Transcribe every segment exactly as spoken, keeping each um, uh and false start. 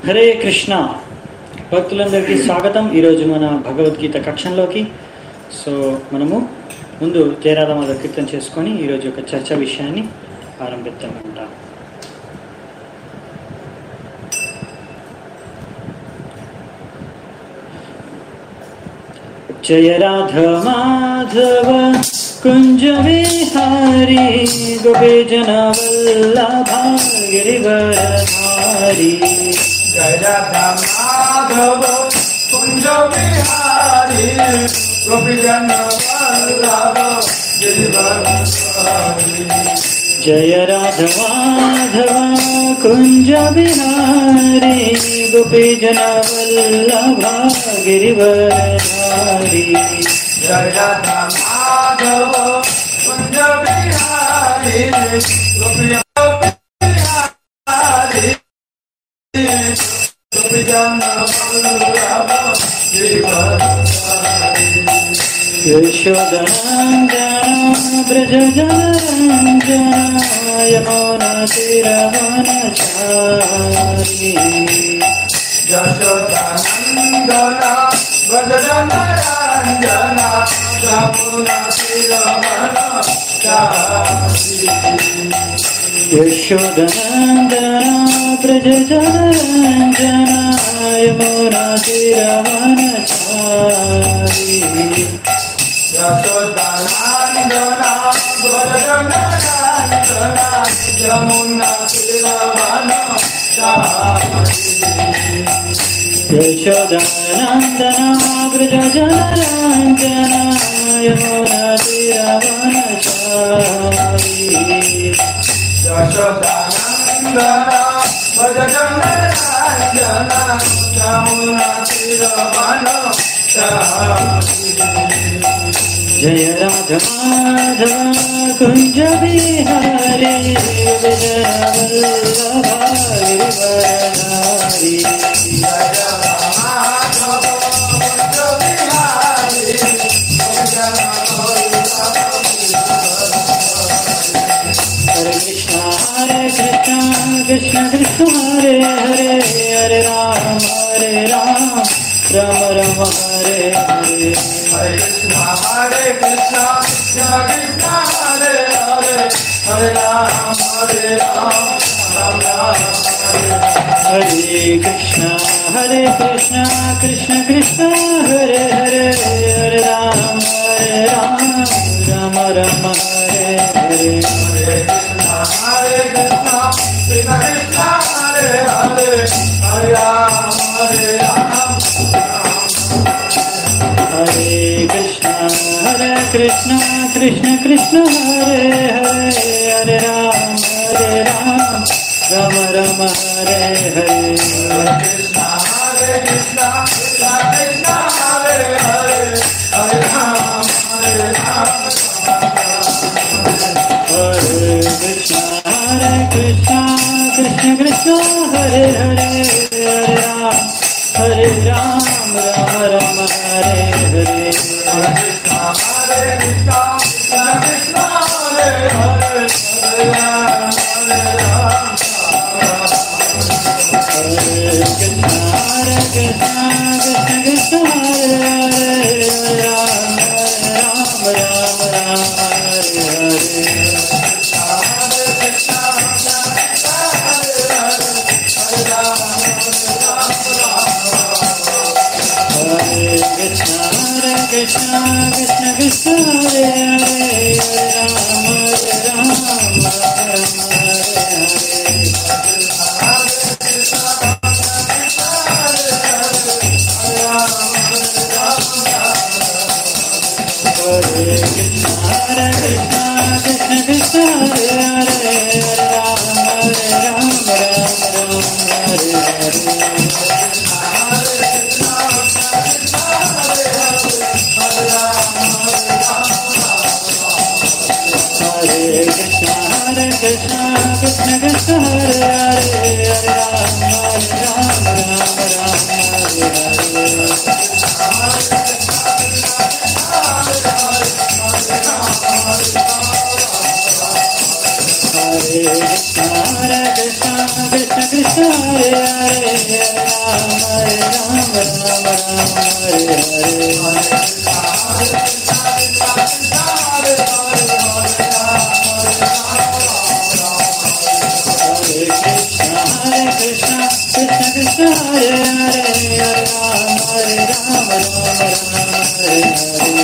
హరే కృష్ణ భక్తులందరికీ స్వాగతం. ఈరోజు మన భగవద్గీత కక్షంలోకి. సో మనము ముందు జయరాధ మాధవ కీర్తన చేసుకొని ఈరోజు ఒక చర్చా విషయాన్ని ఆరంభిద్దామంట. జయ రాధ మాధవ కుంజ విహారీ గోపీ జన వల్లభ గిరివరధారి. जय राधा माधव कुंज बिहारी गोपी जन वल्लभ गिरिवरधारी. जय राधा माधव कुंज बिहारी गोपी जन वल्लभ गिरिवरधारी. जय राधा माधव कुंज बिहारी गोपी जन यशोदनन्दन ब्रज जनरञ्जन यमुनातीरवनचारी. यशोदनन्दन ब्रज जनरञ्जन यमुनातीरवनचारी. यशोदनन्दन ब्रज जनरञ्जन यमुनातीरवनचारी. यशोदनन्दन ब्रज जनरञ्जन यमुनातीरवनचारी. यशोदनन्दन ब्रज जनरञ्जन यमुनातीरवनचारी. यशोदनन्दन ब्रज जनरञ्जन यमुनातीरवनचारी. जय राधा माधव कुंज बिहारी विजय वल्लभ गिरिवरधारी. जय राधा माधव कुंज बिहारी विजय वल्लभ गिरिवरधारी. हरे कृष्ण हरे कृष्ण कृष्ण कृष्ण हरे हरे हरे राम हरे राम राम राम हरे हरे. हरे कृष्ण हरे कृष्ण कृष्ण कृष्ण हरे हरे हरे राम हरे राम राम राम हरे हरे. हरे कृष्ण हरे कृष्ण कृष्ण कृष्ण हरे हरे हरे राम हरे राम राम राम हरे हरे. हरे कृष्ण हरे कृष्ण कृष्ण कृष्ण हरे हरे हरे राम हरे राम. हरे कृष्ण हरे कृष्ण कृष्ण कृष्ण हरे हरे हरे राम हरे राम राम राम हरे हरे. हरे कृष्ण हरे कृष्ण कृष्ण कृष्ण हरे हरे हरे राम हरे राम. हरे कृष्ण हरे कृष्ण कृष्ण कृष्ण हरे हरे हरे राम हरे राम राम राम हरे हरे. हरे कृष्ण हरे कृष्ण कृष्ण कृष्ण हरे हरे हरे राम हरे राम. हरे कृष्ण हरे कृष्ण कृष्ण कृष्ण हरे हरे हरे राम हरे राम राम राम हरे हरे. हरे कृष्ण हरे हरे हरे राम हरे कृष्ण हरे कृष्ण कृष्ण कृष्ण हरे हरे हरे राम हरे राम राम हरे हरे. हरे कृष्ण हरे कृष्ण कृष्ण कृष्ण हरे हरे हरे राम हरे राम राम राम हरे हरे. हरे कृष्ण हरे कृष्ण कृष्ण कृष्ण हरे हरे हरे राम हरे राम राम राम हरे हरे. हरे Krishna Hare Krishna Krishna Krishna Hare Hare Hare Rama Hare Rama Rama Rama Hare Hare Hare Krishna Krishna Krishna Hare Hare Hare Rama Hare Rama Rama Rama Hare Hare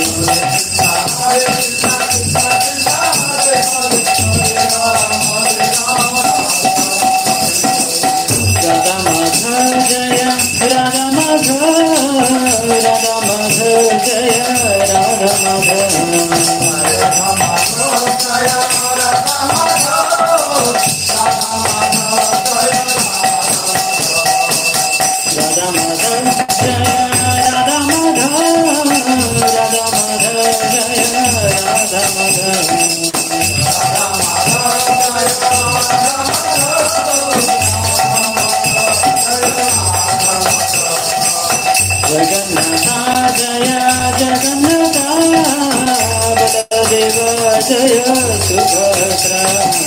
Radha Madhav Jaya Radha Madhav Radha Madhav Jaya Radha Madhav Radha Madhav Jaya Radha Madhav Radha Madhav Jaya Radha Madhav Radha Madhav Jaya Radha Madhav Jagannatha Jaya Jagannatha Baladeva Jaya Subhadra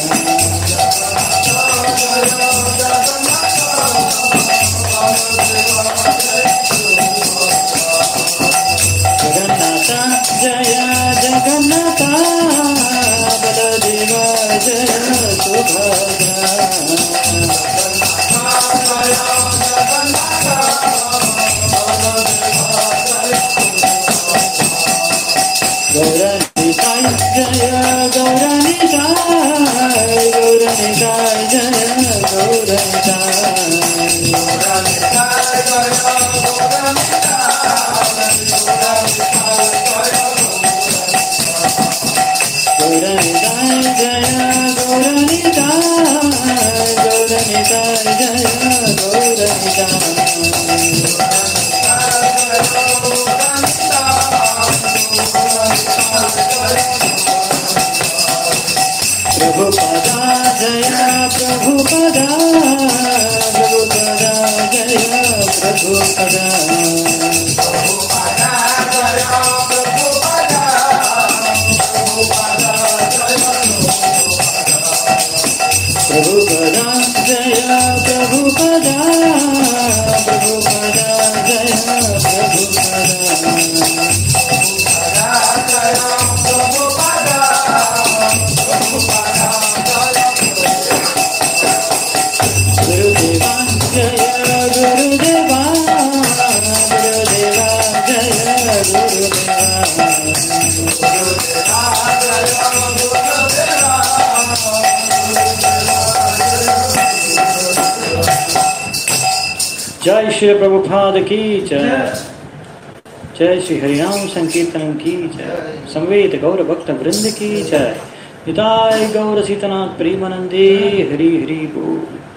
Jagannatha Jaya Jagannatha Baladeva Jaya Subhadra Gauranitai Jaya Gauranitai Gauranitai Jaya Gauranitai Gauranitai Jaya Gauranitai Gauranitai Jaya Prabhupada Jaya Prabhupada Prabhupada Jaya Prabhupada Prabhupada Jaya Prabhupada Prabhupada Jaya Prabhupada Prabhupada Jaya Gurudeva Jaya Gurudeva Gurudeva Jaya Gurudeva जय श्री प्रभुपाद की जय जय श्री हरिनाम संकीर्तन की जय संवेद गौर भक्त वृंद की जय निताय गौर सीतनाथ प्रेमानंदे हरि हरि बोल।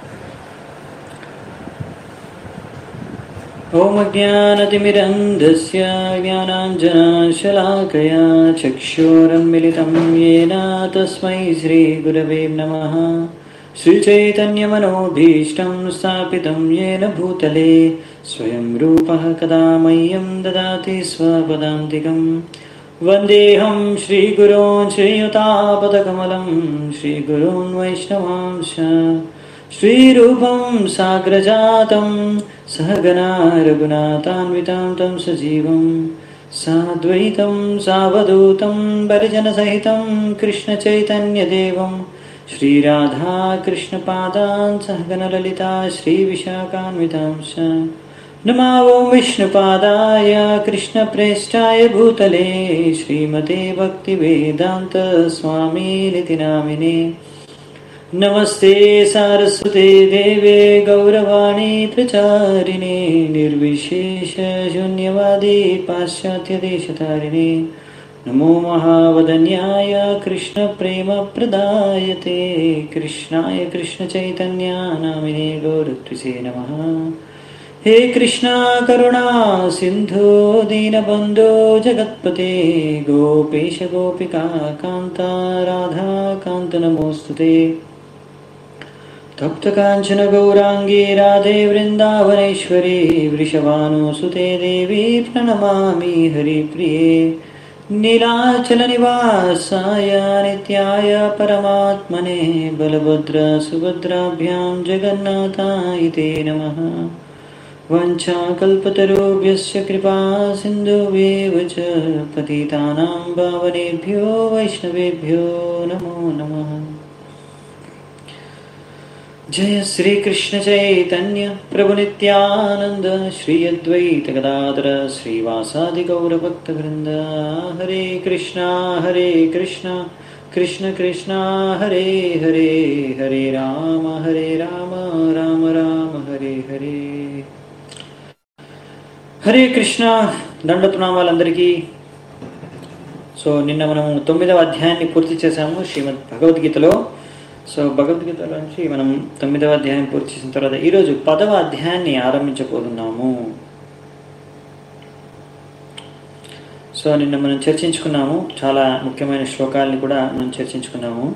ओम अज्ञानतिमिरन्धस्य ज्ञानाञ्जनशलाकया चक्षुरुन्मिलितं येन तस्मै श्रीगुरवे नमः। श्रीचैतन्यमनोभीष्टं स्थापितं येन भूतले स्वयं रूपः कदा मह्यं ददाति स्वपदान्तिकं। वन्देऽहं श्रीगुरोन् श्रीयुतापदकमलं श्रीगुरोन् वैष्णवांश्च श्रीरूपं साग्रजातं सहगना रघुनाथान्वितं तं सजीवं साद्वैतं सावधूतं परिजनसहितं कृष्णचैतन्यदेवं श्रीराधा कृष्णपादान् सहगणललिता श्रीविशाखान्वितांश्च नमो विष्णुपादाय कृष्णप्रेष्ठाय भूतले श्रीमते भक्तिवेदान्त स्वामीनिति नामिने। नमस्ते सारस्वते देवे गौरवाणी प्रचारिणे निर्विशेष शून्यवादी पाश्चात्यदेशतारिणे। नमो महावदन्याय कृष्ण प्रेम प्रदायते कृष्णाय कृष्ण चैतन्य नामिने गौरत्रिसे नमः। हे कृष्णा करुणा सिंधु दीनबंधो जगत्पते गोपेश गोपिका कांता राधा कांत नमोस्तुते। तप्त कांचन गौरांगी राधे वृंदावनेश्वरी वृषभानुसुते देवी प्रणमामि हरिप्रिये। नीलाचलनिवासाय नित्याय परमात्मने बलभद्र सुभद्राभ्यां जगन्नाथाय ते नमः। वञ्चाकल्पतरुभ्यश्च कृपा सिन्धुभ्येव च पतितानां पावनेभ्यो वैष्णवेभ्यो नमो नमः। जय श्री कृष्ण चैतन्य प्रभु नित्यानंद श्री अद्वैत गदाधर श्रीवासादि गौर भक्त वृंद। हरे कृष्णा हरे कृष्णा कृष्ण कृष्णा हरे हरे, हरे राम हरे राम राम राम हरे हरे। హరే కృష్ణ దండప్రణామాలందరికీ. సో నిన్న మనము తొమ్మిదవ అధ్యాయాన్ని పూర్తి చేశాము శ్రీమద్ భగవద్గీతలో. సో భగవద్గీతలో నుంచి మనం తొమ్మిదవ అధ్యాయం పూర్తి చేసిన తర్వాత ఈరోజు పదవ అధ్యాయాన్ని ఆరంభించబోతున్నాము. సో నిన్న మనం చర్చించుకున్నాము, చాలా ముఖ్యమైన శ్లోకాలని కూడా మనం చర్చించుకున్నాము.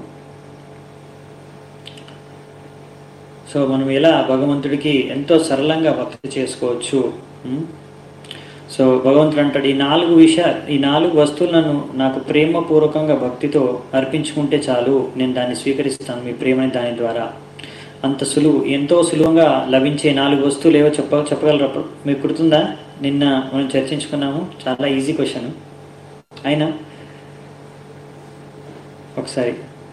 సో మనం ఎలా భగవంతుడికి ఎంతో సరళంగా భక్తి చేసుకోవచ్చు. సో భగవంతుడు అంటాడు, ఈ నాలుగు విషయాలు, ఈ నాలుగు వస్తువులను నాకు ప్రేమపూర్వకంగా భక్తితో అర్పించుకుంటే చాలు, నేను దాన్ని స్వీకరిస్తాను మీ ప్రేమని దాని ద్వారా. అంత సులువు, ఎంతో సులువుగా లభించే నాలుగు వస్తువులు ఏవో చెప్ప చెప్పగలరా మీకు గుర్తుందా? నిన్న మనం చర్చించుకున్నాము, చాలా ఈజీ క్వశ్చన్ అయినా ఒకసారి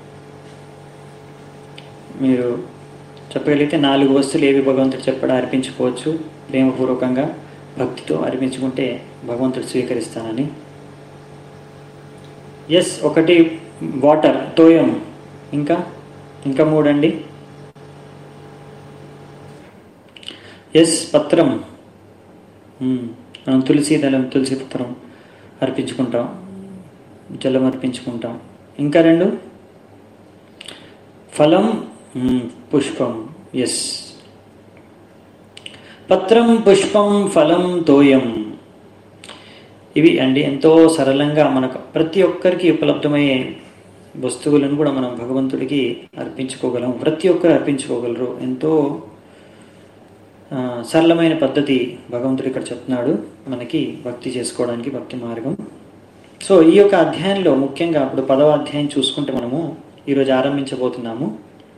మీరు చెప్పగలిగితే నాలుగు వస్తువులు ఏవి భగవంతుడు చెప్పడా అర్పించుకోవచ్చు ప్రేమపూర్వకంగా భక్తితో అర్పించుకుంటే భగవంతుడు స్వీకరిస్తానని. ఎస్, ఒకటి వాటర్, తోయం. ఇంకా ఇంకా మూడండి. ఎస్, పత్రం. మనం తులసి దళం, తులసి పత్రం అర్పించుకుంటాం, జలం అర్పించుకుంటాం. ఇంకా రెండు, ఫలం, పుష్పం. ఎస్, పత్రం, పుష్పం, ఫలం, తోయం. ఇవి అండి ఎంతో సరళంగా మనకు ప్రతి ఒక్కరికి ఉపలబ్ధమయ్యే వస్తువులను కూడా మనం భగవంతుడికి అర్పించుకోగలం. ప్రతి ఒక్కరు అర్పించుకోగలరు. ఎంతో సరళమైన పద్ధతి భగవంతుడు ఇక్కడ చెప్తున్నాడు మనకి భక్తి చేసుకోవడానికి, భక్తి మార్గం. సో ఈ యొక్క అధ్యాయంలో ముఖ్యంగా ఇప్పుడు పదవ అధ్యాయం చూసుకుంటే మనము ఈరోజు ఆరంభించబోతున్నాము.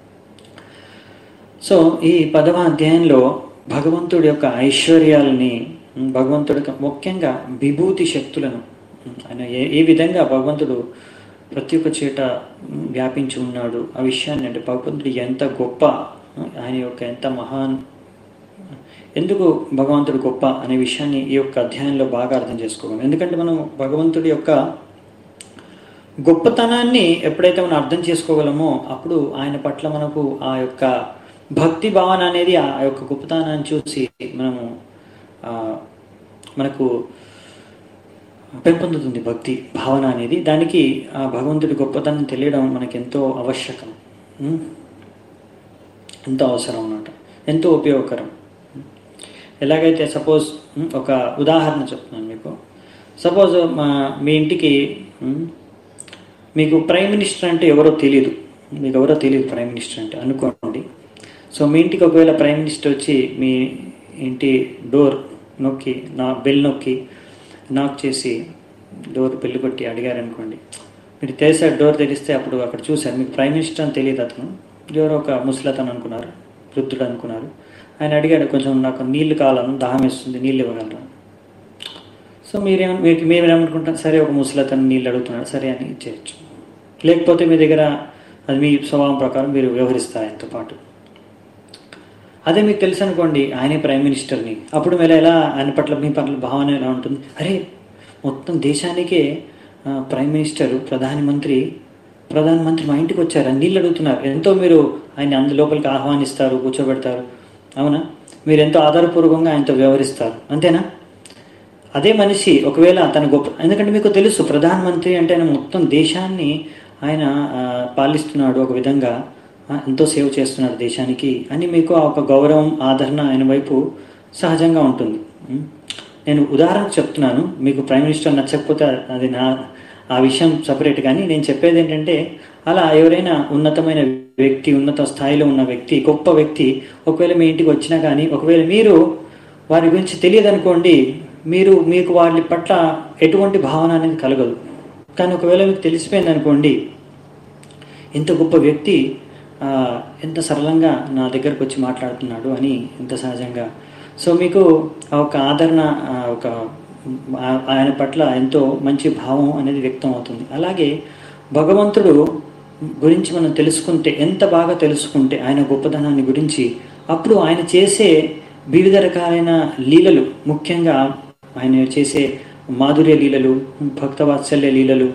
సో ఈ పదవ అధ్యాయంలో భగవంతుడి యొక్క ఐశ్వర్యాలని, భగవంతుడి ముఖ్యంగా విభూతి శక్తులను, ఆయన ఏ ఏ విధంగా భగవంతుడు ప్రతి ఒక్క చోట వ్యాపించి ఉన్నాడు ఆ విషయాన్ని, అంటే భగవంతుడు ఎంత గొప్ప, ఆయన యొక్క ఎంత మహాన్, ఎందుకు భగవంతుడు గొప్ప అనే విషయాన్ని ఈ యొక్క అధ్యాయంలో బాగా అర్థం చేసుకోగలం. ఎందుకంటే మనం భగవంతుడి యొక్క గొప్పతనాన్ని ఎప్పుడైతే మనం అర్థం చేసుకోగలమో అప్పుడు ఆయన పట్ల మనకు ఆ యొక్క భక్తి భావన అనేది, ఆ యొక్క గొప్పతనాన్ని చూసి మనము మనకు పెంపొందుతుంది భక్తి భావన అనేది. దానికి ఆ భగవంతుడి గొప్పతనం తెలియడం మనకి ఎంతో ఆవశ్యకం, ఎంతో అవసరం అన్నమాట, ఎంతో ఉపయోగకరం. ఎలాగైతే సపోజ్ ఒక ఉదాహరణ చెప్తున్నాను మీకు. సపోజ్ మా మీ ఇంటికి మీకు ప్రైమ్ మినిస్టర్ అంటే ఎవరో తెలియదు, మీకు ఎవరో తెలియదు ప్రైమ్ మినిస్టర్ అంటే అనుకోండి. సో మీ ఇంటికి ఒకవేళ ప్రైమ్ మినిస్టర్ వచ్చి మీ ఇంటి డోర్ నొక్కి, నా బెల్ నొక్కి నాక్ చేసి డోర్ బెల్ కొట్టి అడిగారు అనుకోండి, మీరు తెరిసారు, డోర్ తెరిస్తే అప్పుడు అక్కడ చూశారు మీకు ప్రైమ్ మినిస్టర్ అని తెలియదు, అతను ఎవరో ఒక ముసలతను అనుకున్నారు, వృద్ధుడు అనుకున్నారు. ఆయన అడిగాడు, కొంచెం నాకు నీళ్లు కావాలను, దాహం వేస్తుంది, నీళ్ళు ఇవ్వగలరా? సో మీరేమ మీకు మేమేమనుకుంటాం, సరే ఒక ముసలతను నీళ్ళు అడుగుతున్నాడు, సరే అని ఇచ్చేయచ్చు. లేకపోతే మీ దగ్గర అది మీ స్వభావం ప్రకారం మీరు వ్యవహరిస్తారు ఆయనతో పాటు. అదే మీకు తెలుసు అనుకోండి ఆయనే ప్రైమ్ మినిస్టర్ని, అప్పుడు మీరు ఎలా ఆయన పట్ల మీ పట్ల భావన ఎలా ఉంటుంది? అరే మొత్తం దేశానికే ప్రైమ్ మినిస్టర్, ప్రధానమంత్రి ప్రధానమంత్రి మా ఇంటికి వచ్చారు, నీళ్ళు అడుగుతున్నారు, ఎంతో మీరు ఆయన అందు లోపలికి ఆహ్వానిస్తారు, కూర్చోబెడతారు, అవునా? మీరు ఎంతో ఆధారపూర్వకంగా ఆయనతో వ్యవహరిస్తారు, అంతేనా? అదే మనిషి ఒకవేళ తన గొప్ప, ఎందుకంటే మీకు తెలుసు ప్రధానమంత్రి అంటే ఆయన మొత్తం దేశాన్ని ఆయన పాలిస్తున్నాడు, ఒక విధంగా ఎంతో సేవ చేస్తున్నాడు దేశానికి అని మీకు ఆ ఒక గౌరవం, ఆదరణ ఆయన వైపు సహజంగా ఉంటుంది. నేను ఉదాహరణకు చెప్తున్నాను, మీకు ప్రైమ్ మినిస్టర్ నచ్చకపోతే అది నా ఆ విషయం సపరేట్. కానీ నేను చెప్పేది ఏంటంటే, అలా ఎవరైనా ఉన్నతమైన వ్యక్తి, ఉన్నత స్థాయిలో ఉన్న వ్యక్తి, గొప్ప వ్యక్తి ఒకవేళ మీ ఇంటికి వచ్చినా కానీ ఒకవేళ మీరు వారి గురించి తెలియదు అనుకోండి, మీరు మీకు వాళ్ళ పట్ల ఎటువంటి భావన అనేది కలగదు. కానీ ఒకవేళ మీకు తెలిసిపోయింది అనుకోండి, ఇంత గొప్ప వ్యక్తి ఎంత సరళంగా నా దగ్గరకు వచ్చి మాట్లాడుతున్నాడు అని, ఎంత సహజంగా. సో మీకు ఒక ఆదరణ, ఒక ఆయన పట్ల ఎంతో మంచి భావం అనేది వ్యక్తం అవుతుంది. అలాగే భగవంతుడు గురించి మనం తెలుసుకుంటే, ఎంత బాగా తెలుసుకుంటే ఆయన గొప్పతనాన్ని గురించి, అప్పుడు ఆయన చేసే వివిధ రకాలైన లీలలు, ముఖ్యంగా ఆయన చేసే మాధుర్య లీలలు, భక్తవాత్సల్య లీలలు,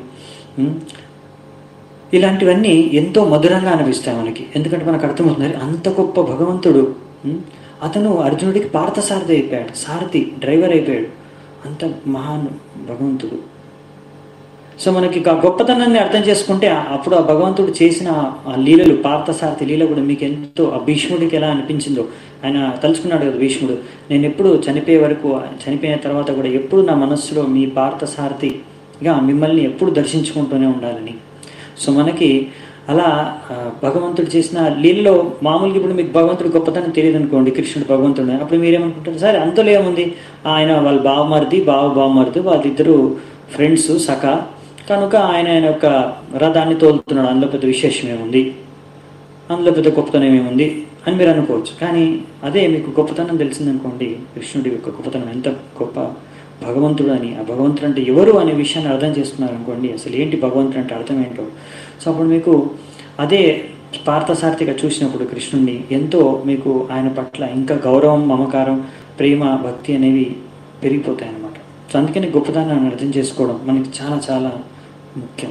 ఇలాంటివన్నీ ఎంతో మధురంగా అనిపిస్తాయి మనకి. ఎందుకంటే మనకు అర్థమవుతుంది, అంత గొప్ప భగవంతుడు అతను అర్జునుడికి పార్థసారథి అయిపోయాడు, సారథి డ్రైవర్ అయిపోయాడు, అంత మహాన్ భగవంతుడు. సో మనకి ఆ గొప్పతనాన్ని అర్థం చేసుకుంటే అప్పుడు ఆ భగవంతుడు చేసిన ఆ లీలలు, పార్థసారథి లీల కూడా మీకు ఎంతో, ఆ భీష్ముడికి ఎలా అనిపించిందో, ఆయన తలుచుకున్నాడు కదా భీష్ముడు, నేను ఎప్పుడు చనిపోయే వరకు, చనిపోయిన తర్వాత కూడా ఎప్పుడు నా మనస్సులో మీ పార్థసారథిగా మిమ్మల్ని ఎప్పుడు దర్శించుకుంటూనే ఉండాలని. సో మనకి అలా భగవంతుడు చేసిన లీలలో, మామూలుగా ఇప్పుడు మీకు భగవంతుడు గొప్పతనం తెలియదు అనుకోండి, కృష్ణుడు భగవంతుడు, అప్పుడు మీరేమనుకుంటారు, సరే అంతలో ఏముంది, ఆయన వాళ్ళ బావమరిది బావ బావమరిది వాళ్ళిద్దరూ ఫ్రెండ్స్ సఖ కనుక ఆయన ఆయన యొక్క రథాన్ని తోలుతున్నాడు, అందులో పెద్ద విశేషం ఏముంది, అందులో పెద్ద గొప్పతనం ఏముంది అని మీరు అనుకోవచ్చు. కానీ అదే మీకు గొప్పతనం తెలిసిందనుకోండి, కృష్ణుడి యొక్క గొప్పతనం ఎంత గొప్ప భగవంతుడు అని, ఆ భగవంతుడు అంటే ఎవరు అనే విషయాన్ని అర్థం చేసుకున్నారు అనుకోండి, అసలు ఏంటి భగవంతుడు అంటే అర్థం ఏంటో. సో అప్పుడు మీకు అదే పార్థసారథిగా చూసినప్పుడు కృష్ణుడిని ఎంతో మీకు ఆయన పట్ల ఇంకా గౌరవం, మమకారం, ప్రేమ, భక్తి అనేవి పెరిగిపోతాయి అన్నమాట. సో అందుకని గొప్పతనాన్ని అర్థం చేసుకోవడం మనకి చాలా చాలా ముఖ్యం.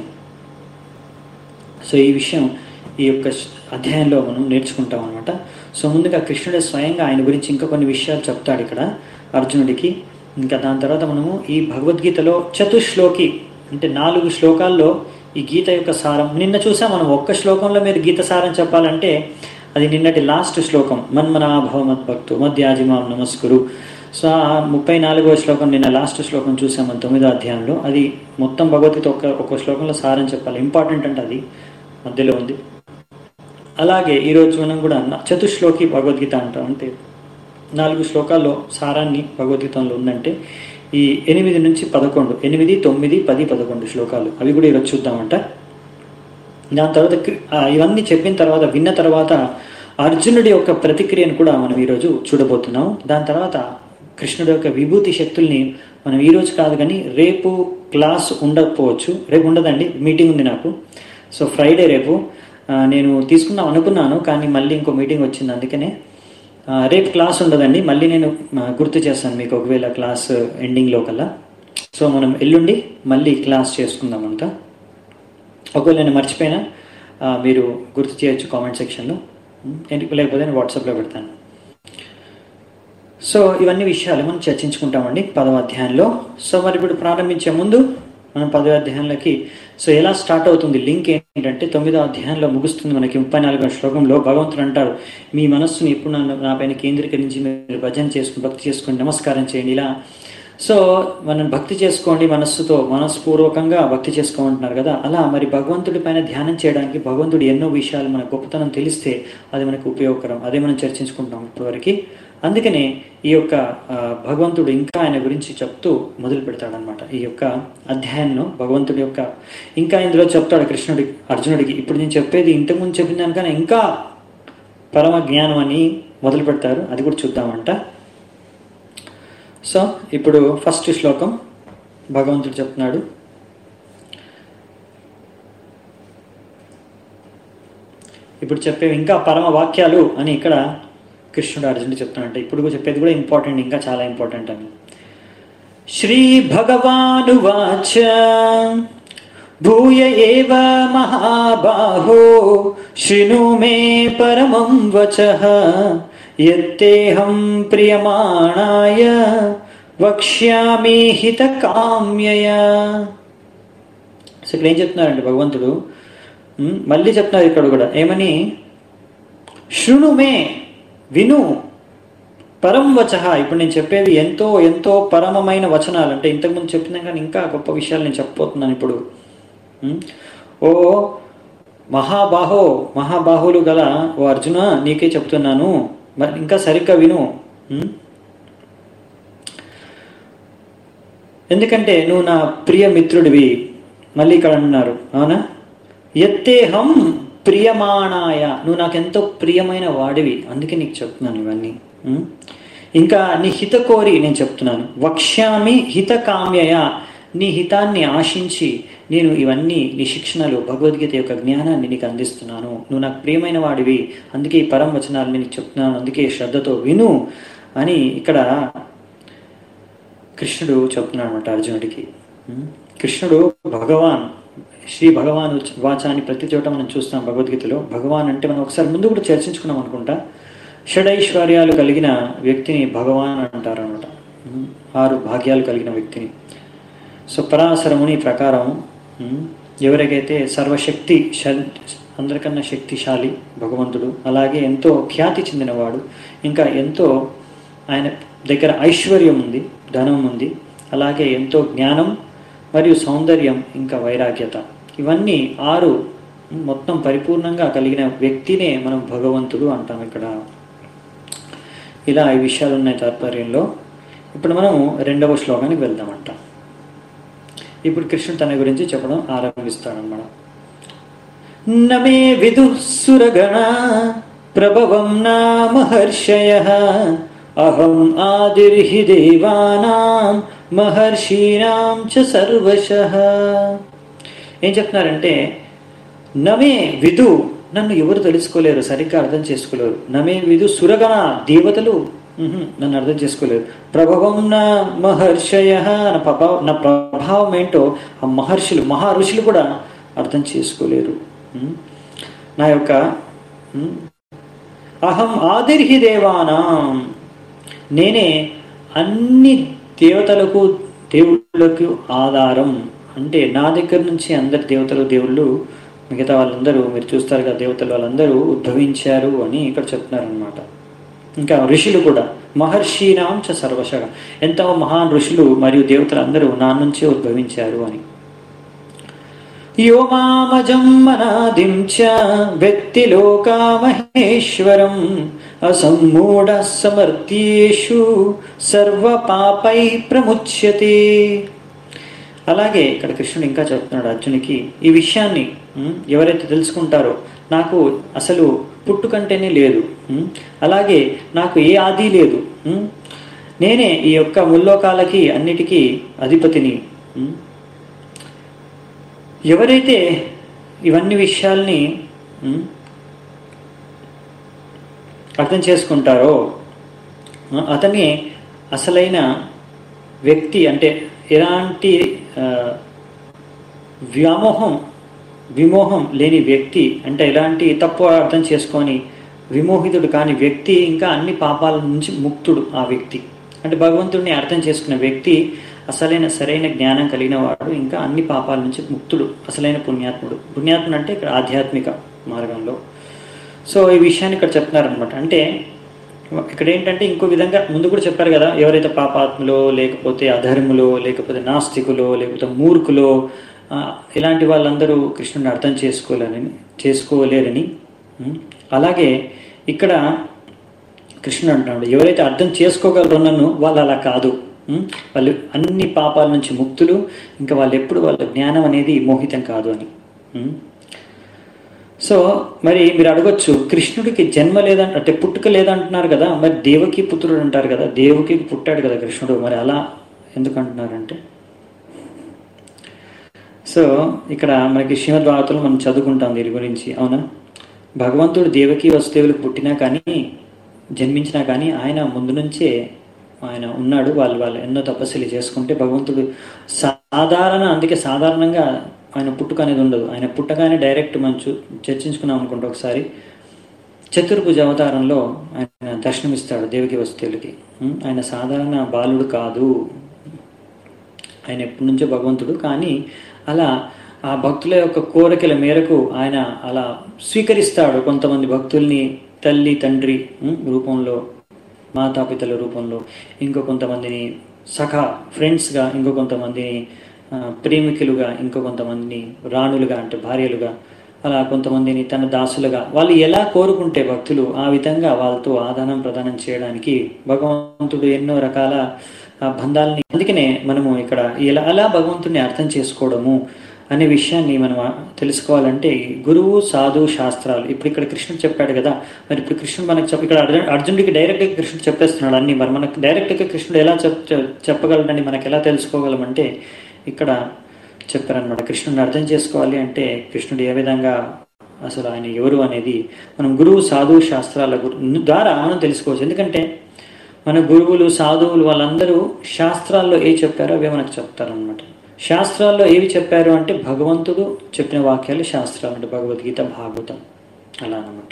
సో ఈ విషయం ఈ యొక్క అధ్యాయంలో మనం నేర్చుకుంటాం అనమాట. సో ముందుగా కృష్ణుడే స్వయంగా ఆయన గురించి ఇంకా కొన్ని విషయాలు చెప్తాడు ఇక్కడ అర్జునుడికి. ఇంకా దాని తర్వాత మనము ఈ భగవద్గీతలో చతుశ్లోకి అంటే నాలుగు శ్లోకాల్లో ఈ గీత యొక్క సారం నిన్న చూసాం మనం. ఒక్క శ్లోకంలో మీరు గీత సారం చెప్పాలంటే అది నిన్నటి లాస్ట్ శ్లోకం, మన్మనాభవ మద్భక్తు మధ్యాజిమాం నమస్కురు. సో ఆ ముప్పై నాలుగవ శ్లోకం నిన్న లాస్ట్ శ్లోకం చూసాం మన తొమ్మిదో అధ్యాయంలో. అది మొత్తం భగవద్గీత ఒక్క ఒక్క శ్లోకంలో సారం చెప్పాలి, ఇంపార్టెంట్ అంటే అది మధ్యలో ఉంది. అలాగే ఈరోజు మనం కూడా చతుశ్లోకి భగవద్గీత అంటాం, అంటే నాలుగు శ్లోకాల్లో సారాన్ని భగవద్గీతంలో ఉందంటే ఈ ఎనిమిది నుంచి పదకొండు, ఎనిమిది తొమ్మిది పది పదకొండు శ్లోకాలు, అవి కూడా ఈరోజు చూద్దామంట. దాని తర్వాత ఇవన్నీ చెప్పిన తర్వాత విన్న తర్వాత అర్జునుడి యొక్క ప్రతిక్రియను కూడా మనం ఈరోజు చూడబోతున్నాం. దాని తర్వాత కృష్ణుడి యొక్క విభూతి శక్తుల్ని మనం ఈరోజు కాదు కానీ రేపు క్లాస్ ఉండకపోవచ్చు, రేపు ఉండదండి, మీటింగ్ ఉంది నాకు. సో ఫ్రైడే రేపు నేను తీసుకుందాం అనుకున్నాను, కానీ మళ్ళీ ఇంకో మీటింగ్ వచ్చింది, అందుకనే రేపు క్లాస్ ఉండదండి. మళ్ళీ నేను గుర్తు చేస్తాను మీకు ఒకవేళ క్లాస్ ఎండింగ్లో కల్లా. సో మనం ఎల్లుండి మళ్ళీ క్లాస్ చేసుకుందాం అంతా. ఒకవేళ నేను మర్చిపోయినా మీరు గుర్తు చేయొచ్చు కామెంట్ సెక్షన్లో, ఎందుకు లేకపోతే నేను వాట్సాప్లో పెడతాను. సో ఇవన్నీ విషయాలు మనం చర్చించుకుంటామండి పదవ అధ్యాయంలో. సో మరి ఇప్పుడు ప్రారంభించే ముందు మనం పదవ అధ్యాయంలోకి సో ఎలా స్టార్ట్ అవుతుంది లింక్ ఏంటంటే, తొమ్మిదో అధ్యాయంలో ముగుస్తుంది మనకి ముప్పై నాలుగవ శ్లోకంలో భగవంతుడు అంటారు, మీ మనస్సుని ఎప్పుడు నా నా పైన కేంద్రీకరించి మీరు భజన చేసుకుని భక్తి చేసుకుని నమస్కారం చేయండి. ఇలా సో మనం భక్తి చేసుకోండి, మనస్సుతో మనస్పూర్వకంగా భక్తి చేసుకోమంటున్నారు కదా. అలా మరి భగవంతుడి పైన ధ్యానం చేయడానికి భగవంతుడి ఎన్నో విషయాలు మన గొప్పతనం తెలిస్తే అది మనకు ఉపయోగకరం. అదే మనం చర్చించుకుంటాం ఇప్పటివరకు. అందుకనే ఈ యొక్క భగవంతుడు ఇంకా ఆయన గురించి చెప్తూ మొదలు పెడతాడనమాట ఈ యొక్క అధ్యాయంలో. భగవంతుడి యొక్క ఇంకా ఇందులో చెప్తాడు కృష్ణుడి అర్జునుడికి, ఇప్పుడు నేను చెప్పేది ఇంతకుముందు చెప్పిన దానికన్నా ఇంకా పరమ జ్ఞానం అని మొదలు పెడతారు, అది కూడా చూద్దామంట. సో ఇప్పుడు ఫస్ట్ శ్లోకం భగవంతుడు చెప్తున్నాడు, ఇప్పుడు చెప్పేవి ఇంకా పరమ వాక్యాలు అని ఇక్కడ కృష్ణుడు అర్జునుడు చెప్తున్నాడంటే ఇప్పుడు చెప్పేది కూడా ఇంపార్టెంట్, ఇంకా చాలా ఇంపార్టెంట్ అని. శ్రీ భగవానువాచ భూయ ఏవ మహాబాహో శృణు మే పరమం వచః యత్తేహం ప్రియమాణాయ వక్ష్యామి హితకామ్యయా. సో ఇక్కడ ఏం చెప్తున్నారంటే భగవంతుడు మళ్ళీ చెప్తున్నారు ఇక్కడ కూడా ఏమని, శృణు మే విను, పరం వచః ఇప్పుడు నేను చెప్పేది ఎంతో ఎంతో పరమమైన వచనాలు, అంటే ఇంతకుముందు చెప్పినా కానీ ఇంకా గొప్ప విషయాలు నేను చెప్పబోతున్నాను ఇప్పుడు. ఓ మహాబాహో, మహాబాహులు గల ఓ అర్జున నీకే చెప్తున్నాను, మరి ఇంకా సరిగ్గా విను. ఎందుకంటే నువ్వు నా ప్రియ మిత్రుడివి, మళ్ళీ ఇక్కడ అన్నారు, అవునా, ఎత్తేహం ప్రియమాణాయ, నువ్వు నాకెంతో ప్రియమైన వాడివి, అందుకే నీకు చెప్తున్నాను ఇవన్నీ. ఇంకా నీ హిత కోరి నేను చెప్తున్నాను. వక్ష్యామి హిత కామ్యయ, నీ హితాన్ని ఆశించి నేను ఇవన్నీ నీ శిక్షణలు భగవద్గీత యొక్క జ్ఞానాన్ని నీకు అందిస్తున్నాను. నువ్వు నాకు ప్రియమైన వాడివి, అందుకే ఈ పరం వచనాలని నీకు చెప్తున్నాను, అందుకే శ్రద్ధతో విను అని ఇక్కడ కృష్ణుడు చెప్తున్నాడు అనమాట అర్జునుడికి. కృష్ణుడు భగవాన్, శ్రీ భగవాన్ వాచాన్ని ప్రతి చోట మనం చూస్తాం భగవద్గీతలో. భగవాన్ అంటే మనం ఒకసారి ముందు కూడా చర్చించుకున్నాం అనుకుంటా, షడైశ్వర్యాలు కలిగిన వ్యక్తిని భగవాన్ అంటారు అనమాట, ఆరు భాగ్యాలు కలిగిన వ్యక్తిని. సో పరాశరముని ప్రకారం ఎవరికైతే సర్వశక్తి, అందరికన్నా శక్తిశాలి భగవంతుడు, అలాగే ఎంతో ఖ్యాతి చెందినవాడు, ఇంకా ఎంతో ఆయన దగ్గర ఐశ్వర్యం ఉంది, ధనం ఉంది, అలాగే ఎంతో జ్ఞానం మరియు సౌందర్యం, ఇంకా వైరాగ్యత, ఇవన్నీ ఆరు మొత్తం పరిపూర్ణంగా కలిగిన వ్యక్తినే మనం భగవంతుడు అంటాం ఇక్కడ. ఇలా ఈ విషయాలు ఉన్నాయి తాత్పర్యంలో. ఇప్పుడు మనం రెండవ శ్లోకానికి వెళ్దామంట. ఇప్పుడు కృష్ణుడు తన గురించి చెప్పడం ఆరంభిస్తాడన్నమాట. నమే విదుఃసురగణ ప్రభవం నా మహర్షయః అహం ఆదిర్హి దేవానాం మహర్షీనాం చ సర్వశః. ఏం చెప్తున్నారంటే, నమే విదు, నన్ను ఎవరు తెలుసుకోలేరు, సరిగ్గా అర్థం చేసుకోలేరు. నమే విదు సురగణ, దేవతలు నన్ను అర్థం చేసుకోలేరు. ప్రభావం నా మహర్షయ, నా ప్రభావ నా ప్రభావం ఏంటో ఆ మహర్షులు, మహా ఋషులు కూడా అర్థం చేసుకోలేరు. నా యొక్క అహం ఆదిర్హి దేవానాం, నేనే అన్ని దేవతలకు దేవుళ్ళకు ఆధారం. అంటే నా దగ్గర నుంచి అందరి దేవతలు దేవుళ్ళు, మిగతా వాళ్ళందరూ మీరు చూస్తారు కదా, దేవతలు వాళ్ళందరూ ఉద్భవించారు అని ఇక్కడ చెప్తున్నారు అనమాట. ఇంకా ఋషులు కూడా మహర్షీనాం చ సర్వశః, ఎంతో మహాన్ ఋషులు మరియు దేవతలు అందరూ నా నుంచే ఉద్భవించారు అని. యో మామజం అనాదిం చ వ్యక్తి లోకామహేశ్వరం అసమ్మూఢ సమర్థ్యేషు సర్వ పాపై ప్రముచ్యతే. అలాగే ఇక్కడ కృష్ణుడు ఇంకా చెప్తున్నాడు అర్జునికి, ఈ విషయాన్ని ఎవరైతే తెలుసుకుంటారో, నాకు అసలు పుట్టుకంటేనే లేదు, అలాగే నాకు ఏ ఆది లేదు, నేనే ఈ యొక్క ముల్లోకాలకి అన్నిటికీ అధిపతిని. ఎవరైతే ఇవన్నీ విషయాల్ని అర్థం చేసుకుంటారో అతని అసలైన వ్యక్తి, అంటే ఎలాంటి వ్యామోహం విమోహం లేని వ్యక్తి, అంటే ఎలాంటి తప్పు అర్థం చేసుకొని విమోహితుడు కాని వ్యక్తి, ఇంకా అన్ని పాపాల నుంచి ముక్తుడు ఆ వ్యక్తి. అంటే భగవంతుడిని అర్థం చేసుకున్న వ్యక్తి అసలైన సరైన జ్ఞానం కలిగిన వాడు, ఇంకా అన్ని పాపాల నుంచి ముక్తుడు, అసలైన పుణ్యాత్ముడు. పుణ్యాత్ముడు అంటే ఇక్కడ ఆధ్యాత్మిక మార్గంలో. సో ఈ విషయాన్ని ఇక్కడ చెప్తున్నారనమాట. అంటే ఇక్కడ ఏంటంటే ఇంకో విధంగా ముందు కూడా చెప్పారు కదా, ఎవరైతే పాపాత్ములో, లేకపోతే అధర్ములో, లేకపోతే నాస్తికులో, లేకపోతే మూర్ఖులో, ఇలాంటి వాళ్ళందరూ కృష్ణుడిని అర్థం చేసుకోలేరని చేసుకోలేరని అలాగే ఇక్కడ కృష్ణుడు అంటున్నాడు, ఎవరైతే అర్థం చేసుకోగలరో నన్ను, వాళ్ళు అలా కాదు, వాళ్ళు అన్ని పాపాల నుంచి ముక్తులు, ఇంకా వాళ్ళు ఎప్పుడు వాళ్ళ జ్ఞానం అనేది మోహితం కాదు అని. సో మరి మీరు అడగొచ్చు, కృష్ణుడికి జన్మ లేదంట, అంటే పుట్టుక లేదంటున్నారు కదా, మరి దేవకి పుత్రుడు అంటారు కదా, దేవకి పుట్టాడు కదా కృష్ణుడు, మరి అలా ఎందుకు అంటున్నారంటే, సో ఇక్కడ మనకి శ్రీమద్ భాగవతంలో మనం చదువుకుంటాం దీని గురించి, అవునా. భగవంతుడు దేవకి వసుదేవులకు పుట్టినా కానీ, జన్మించినా కానీ ఆయన ముందు నుంచే ఆయన ఉన్నాడు. వాళ్ళు వాళ్ళు ఎన్నో తపస్సులు చేసుకుంటే భగవంతుడు సాధారణ, అందుకే సాధారణంగా ఆయన పుట్టుక అనేది ఉండదు. ఆయన పుట్టగానే డైరెక్ట్ మనం చూ చర్చించుకున్నాం అనుకుంటే ఒకసారి, చతుర్భుజ అవతారంలో ఆయన దర్శనమిస్తాడు దేవకి వసుదేవులకి. ఆయన సాధారణ బాలుడు కాదు, ఆయన ఎప్పటి నుంచో భగవంతుడు. కానీ అలా ఆ భక్తుల యొక్క కోరికల మేరకు ఆయన అలా స్వీకరిస్తాడు కొంతమంది భక్తుల్ని, తల్లి తండ్రి రూపంలో, మాతాపితల రూపంలో, ఇంకో కొంతమందిని సఖా ఫ్రెండ్స్గా, ఇంకో కొంతమందిని ప్రేమికులుగా, ఇంకో కొంతమందిని రాణులుగా అంటే భార్యలుగా, అలా కొంతమందిని తన దాసులుగా, వాళ్ళు ఎలా కోరుకుంటే భక్తులు ఆ విధంగా వాళ్ళతో ఆదానం ప్రదానం చేయడానికి భగవంతుడు ఎన్నో రకాల బంధాలని. అందుకనే మనము ఇక్కడ ఎలా అలా భగవంతుడిని అర్థం చేసుకోవడము అనే విషయాన్ని మనం తెలుసుకోవాలంటే గురువు సాధువు శాస్త్రాలు. ఇప్పుడు ఇక్కడ కృష్ణుడు చెప్పాడు కదా, మరి ఇప్పుడు కృష్ణుడు మనకు చెప్ప ఇక్కడ అర్జున్ అర్జునుడికి డైరెక్ట్గా కృష్ణుడు చెప్పేస్తున్నాడు అన్ని. మరి మనకు డైరెక్ట్గా కృష్ణుడు ఎలా చెప్ చెప్పగలడని మనకు ఎలా తెలుసుకోగలమంటే ఇక్కడ చెప్పారనమాట. కృష్ణుడిని అర్థం చేసుకోవాలి అంటే కృష్ణుడు ఏ విధంగా అసలు ఆయన ఎవరు అనేది మనం గురువు సాధువు శాస్త్రాల ద్వారా మనం తెలుసుకోవచ్చు. ఎందుకంటే మన గురువులు సాధువులు వాళ్ళందరూ శాస్త్రాల్లో ఏ చెప్పారో అవే మనకు చెప్తారనమాట. శాస్త్రాల్లో ఏవి చెప్పారు అంటే భగవంతుడు చెప్పిన వాక్యాలు శాస్త్రాలు అంటే భగవద్గీత భాగవతం అలా అనమాట.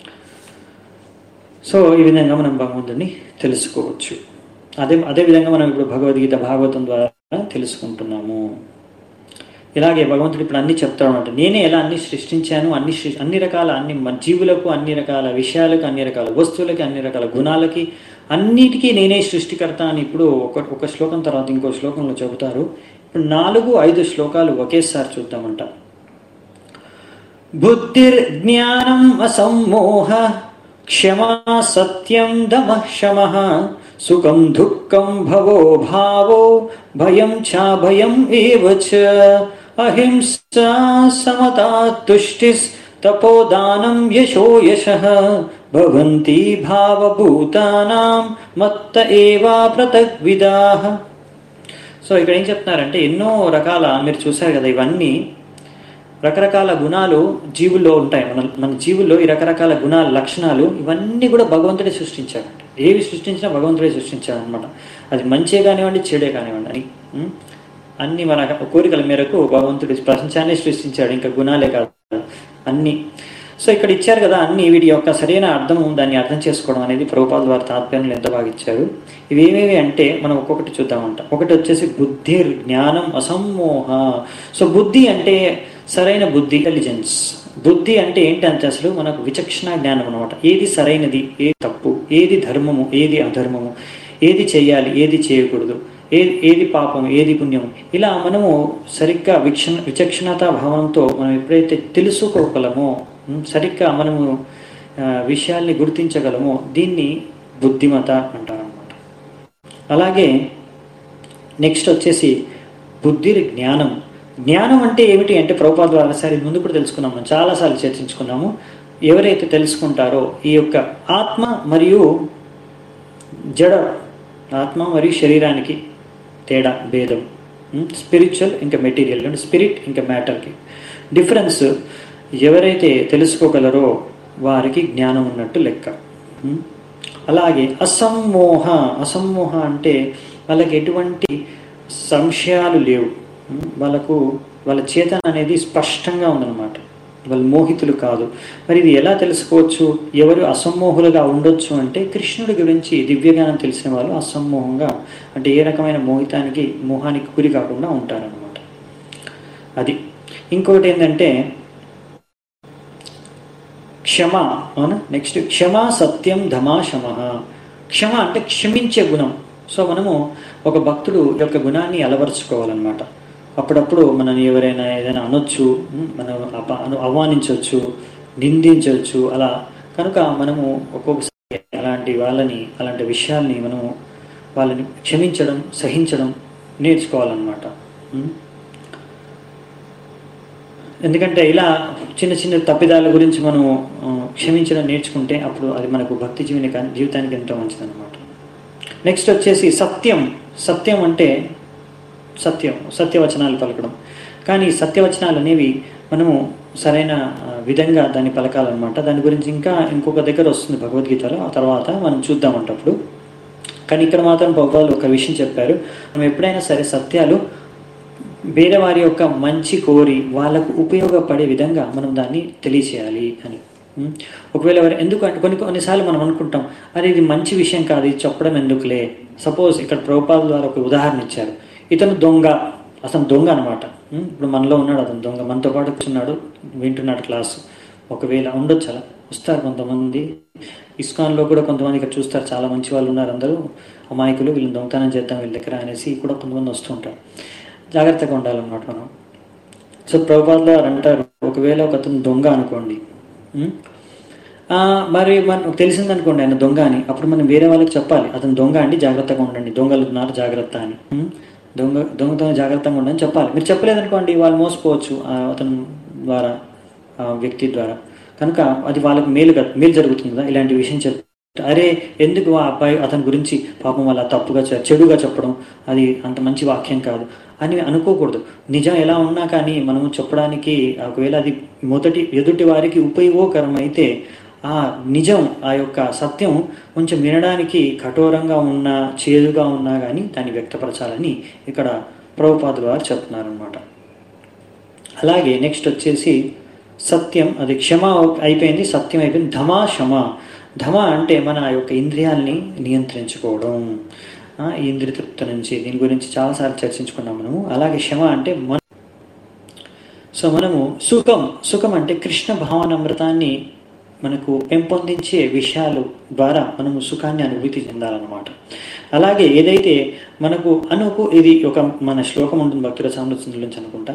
సో ఈ విధంగా మనం భగవంతుడిని తెలుసుకోవచ్చు. అదే అదేవిధంగా మనం ఇప్పుడు భగవద్గీత భాగవతం ద్వారా తెలుసుకుంటున్నాము. ఇలాగే భగవంతుడు ఇప్పుడు అన్ని చెప్తాడు అనమాట. నేనే ఎలా అన్ని సృష్టించాను, అన్ని అన్ని రకాల అన్ని జీవులకు, అన్ని రకాల విషయాలకు, అన్ని రకాల వస్తువులకి, అన్ని రకాల గుణాలకి అన్నిటికీ నేనే సృష్టికర్త అని ఇప్పుడు ఒక ఒక శ్లోకం తర్వాత ఇంకో శ్లోకంలో చెబుతారు. ఇప్పుడు నాలుగు ఐదు శ్లోకాలు ఒకేసారి చూద్దామంట. బుద్ధిర్ జ్ఞానం అసమ్మోహ క్షమా సత్యం దమః శమః సుఖం దుఃఖం భవో భావో భయం ఛాభయం ఏవ చ అహింసా సమతా తుష్టిస్ తపోదానం యశో యశః భవంతి భావభూతానాం మత్త ఏవా పృథగ్విదాః. సో ఇక్కడ ఏం చెప్తున్నారంటే ఎన్నో రకాల మీరు చూసారు కదా, ఇవన్నీ రకరకాల గుణాలు జీవుల్లో ఉంటాయి. మన మన జీవుల్లో ఈ రకరకాల గుణాల లక్షణాలు ఇవన్నీ కూడా భగవంతుడే సృష్టించాడు. ఏవి సృష్టించినా భగవంతుడే సృష్టించాడు అనమాట. అది మంచే కానివ్వండి చెడే కానివ్వండి అని అన్ని మన కోరికల మేరకు భగవంతుడి ప్రపంచాన్ని సృష్టించాడు. ఇంకా గుణాలే కాదు అన్ని. సో ఇక్కడ ఇచ్చారు కదా అన్ని, వీటి యొక్క సరైన అర్థం దాన్ని అర్థం చేసుకోవడం అనేది ప్రభుపాద వారి తాత్పర్యంలో ఎంత బాగా ఇచ్చారు. ఇవేమేవి అంటే మనం ఒక్కొక్కటి చూద్దామంట. ఒకటి వచ్చేసి బుద్ధి జ్ఞానం అసమ్మోహ. సో బుద్ధి అంటే సరైన బుద్ధి, ఇంటెలిజెన్స్. బుద్ధి అంటే ఏంటంటే అసలు మనకు విచక్షణ జ్ఞానం అనమాట. ఏది సరైనది, ఏది తప్పు, ఏది ధర్మము, ఏది అధర్మము, ఏది చేయాలి, ఏది చేయకూడదు, ఏది ఏది పాపం, ఏది పుణ్యం, ఇలా మనము సరిగ్గా విక్షణ విచక్షణతా భావంతో మనం ఎప్పుడైతే తెలుసుకోగలమో, సరిగ్గా మనము విషయాల్ని గుర్తించగలమో దీన్ని బుద్ధిమత అంటారనమాట. అలాగే నెక్స్ట్ వచ్చేసి బుద్ధి జ్ఞానం. జ్ఞానం అంటే ఏమిటి అంటే ప్రభుపాద ద్వారా సరే ముందు కూడా తెలుసుకున్నాము, మనం చాలాసార్లు చర్చించుకున్నాము. ఎవరైతే తెలుసుకుంటారో ఈ యొక్క ఆత్మ మరియు జడ, ఆత్మ మరియు శరీరానికి తేడా, భేదం, స్పిరిచువల్ ఇంకా మెటీరియల్, అంటే స్పిరిట్ ఇంకా మ్యాటర్కి డిఫరెన్స్ ఎవరైతే తెలుసుకోగలరో వారికి జ్ఞానం ఉన్నట్టు లెక్క. అలాగే అసమ్మోహ. అసమ్మోహ అంటే వాళ్ళకి ఎటువంటి సంశయాలు లేవు, వాళ్ళకు వాళ్ళ చేతన అనేది స్పష్టంగా ఉందన్నమాట, వాళ్ళు మోహితులు కాదు. మరి ఇది ఎలా తెలుసుకోవచ్చు? ఎవరు అసమ్మోహులుగా ఉండొచ్చు అంటే కృష్ణుడి గురించి దివ్యజ్ఞానం తెలిసిన వాళ్ళు అసమ్మోహంగా అంటే ఏ రకమైన మోహితానికి మోహానికి గురి కాకుండా ఉంటారన్నమాట. అది. ఇంకొకటి ఏంటంటే క్షమ. అవునా? నెక్స్ట్ క్షమ సత్యం ధమా శమ. క్షమ అంటే క్షమించే గుణం. సో మనము ఒక భక్తుడు యొక్క గుణాన్ని అలవరుచుకోవాలన్నమాట. అప్పుడప్పుడు మనం ఎవరైనా ఏదైనా అనొచ్చు, మనం అప అవమానించవచ్చు, నిందించవచ్చు అలా. కనుక మనము ఒక్కొక్కసారి అలాంటి వాళ్ళని అలాంటి విషయాల్ని మనము వాళ్ళని క్షమించడం, సహించడం నేర్చుకోవాలన్నమాట. ఎందుకంటే ఇలా చిన్న చిన్న తప్పిదాల గురించి మనం క్షమించడం నేర్చుకుంటే అప్పుడు అది మనకు భక్తి జీవన జీవితానికి ఎంతో మంచిదన్నమాట. నెక్స్ట్ వచ్చేసి సత్యం. సత్యం అంటే సత్యం, సత్యవచనాలు పలకడం. కానీ సత్యవచనాలు అనేవి మనము సరైన విధంగా దాన్ని పలకాలన్నమాట. దాని గురించి ఇంకా ఇంకొక దగ్గర వస్తుంది భగవద్గీతలో, ఆ తర్వాత మనం చూద్దామంటప్పుడు. కానీ ఇక్కడ మాత్రం ప్రభుపాదులు ఒక విషయం చెప్పారు, మనం ఎప్పుడైనా సరే సత్యాలు వేరే వారి యొక్క మంచి కోరి వాళ్ళకు ఉపయోగపడే విధంగా మనం దాన్ని తెలియచేయాలి అని. ఒకవేళ ఎవరు ఎందుకు అంటే కొన్ని కొన్నిసార్లు మనం అనుకుంటాం, అరే ఇది మంచి విషయం కాదు, ఇది చెప్పడం ఎందుకులే. సపోజ్ ఇక్కడ ప్రభుపాదుల ద్వారా ఒక ఉదాహరణ ఇచ్చారు. ఇతను దొంగ, అతను దొంగ అనమాట. ఇప్పుడు మనలో ఉన్నాడు అతను దొంగ, మనతో పాటు కూర్చున్నాడు, వింటున్నాడు క్లాసు. ఒకవేళ ఉండొచ్చు అలా, వస్తారు కొంతమంది. ఇస్కాన్లో కూడా కొంతమంది ఇక్కడ చూస్తారు, చాలా మంచి వాళ్ళు ఉన్నారు, అందరూ అమాయకులు, వీళ్ళని దొంగతనం చేద్దాం వీళ్ళ దగ్గర అనేసి కూడా కొంతమంది వస్తూ ఉంటారు. జాగ్రత్తగా ఉండాలన్నమాట మనం. సో ప్రభుపాదులు అంటారు, ఒకవేళ ఒక అతను దొంగ అనుకోండి, మరి మనకు తెలిసిందనుకోండి ఆయన దొంగ అని, అప్పుడు మనం వేరే వాళ్ళకి చెప్పాలి, అతను దొంగ అండి జాగ్రత్తగా ఉండండి, దొంగలు ఉన్నారు జాగ్రత్త అని. దొంగ దొంగతో జాగ్రత్తగా ఉండని చెప్పాలి. మీరు చెప్పలేదనుకోండి వాళ్ళు మోసపోవచ్చు అతని ద్వారా, వ్యక్తి ద్వారా. కనుక అది వాళ్ళకి మేలు కదా, మేలు జరుగుతుంది కదా ఇలాంటి విషయం చెప్ అరే ఎందుకు ఆ అబ్బాయి అతని గురించి పాపం అలా తప్పుగా చెడుగా చెప్పడం, అది అంత మంచి వాక్యం కాదు అని అనుకోకూడదు. నిజం ఎలా ఉన్నా కానీ మనము చెప్పడానికి, ఒకవేళ అది మొదటి ఎదుటి వారికి ఉపయోగకరం అయితే ఆ నిజం, ఆ యొక్క సత్యం కొంచెం వినడానికి కఠోరంగా ఉన్నా, చేదుగా ఉన్నా కానీ దాన్ని వ్యక్తపరచాలని ఇక్కడ ప్రభుపాదుల వారు చెప్తున్నారనమాట. అలాగే నెక్స్ట్ వచ్చేసి సత్యం, అది క్షమ అయిపోయింది, సత్యం అయిపోయింది. ధమ క్షమ. ధమ అంటే మన యొక్క ఇంద్రియాల్ని నియంత్రించుకోవడం, ఇంద్రియ తృప్తి నుంచి, దీని గురించి చాలాసార్లు చర్చించుకున్నాం మనము. అలాగే క్షమ అంటే మన సో మనము సుఖం, సుఖం అంటే కృష్ణ భావనామృతాన్ని మనకు పెంపొందించే విషయాలు ద్వారా మనము సుఖాన్ని అనుభూతి చెందాలన్నమాట. అలాగే ఏదైతే మనకు అనుకు, ఇది ఒక మన శ్లోకం ఉంటుంది భక్తుల సామృతంలో నుంచి అనుకుంటా,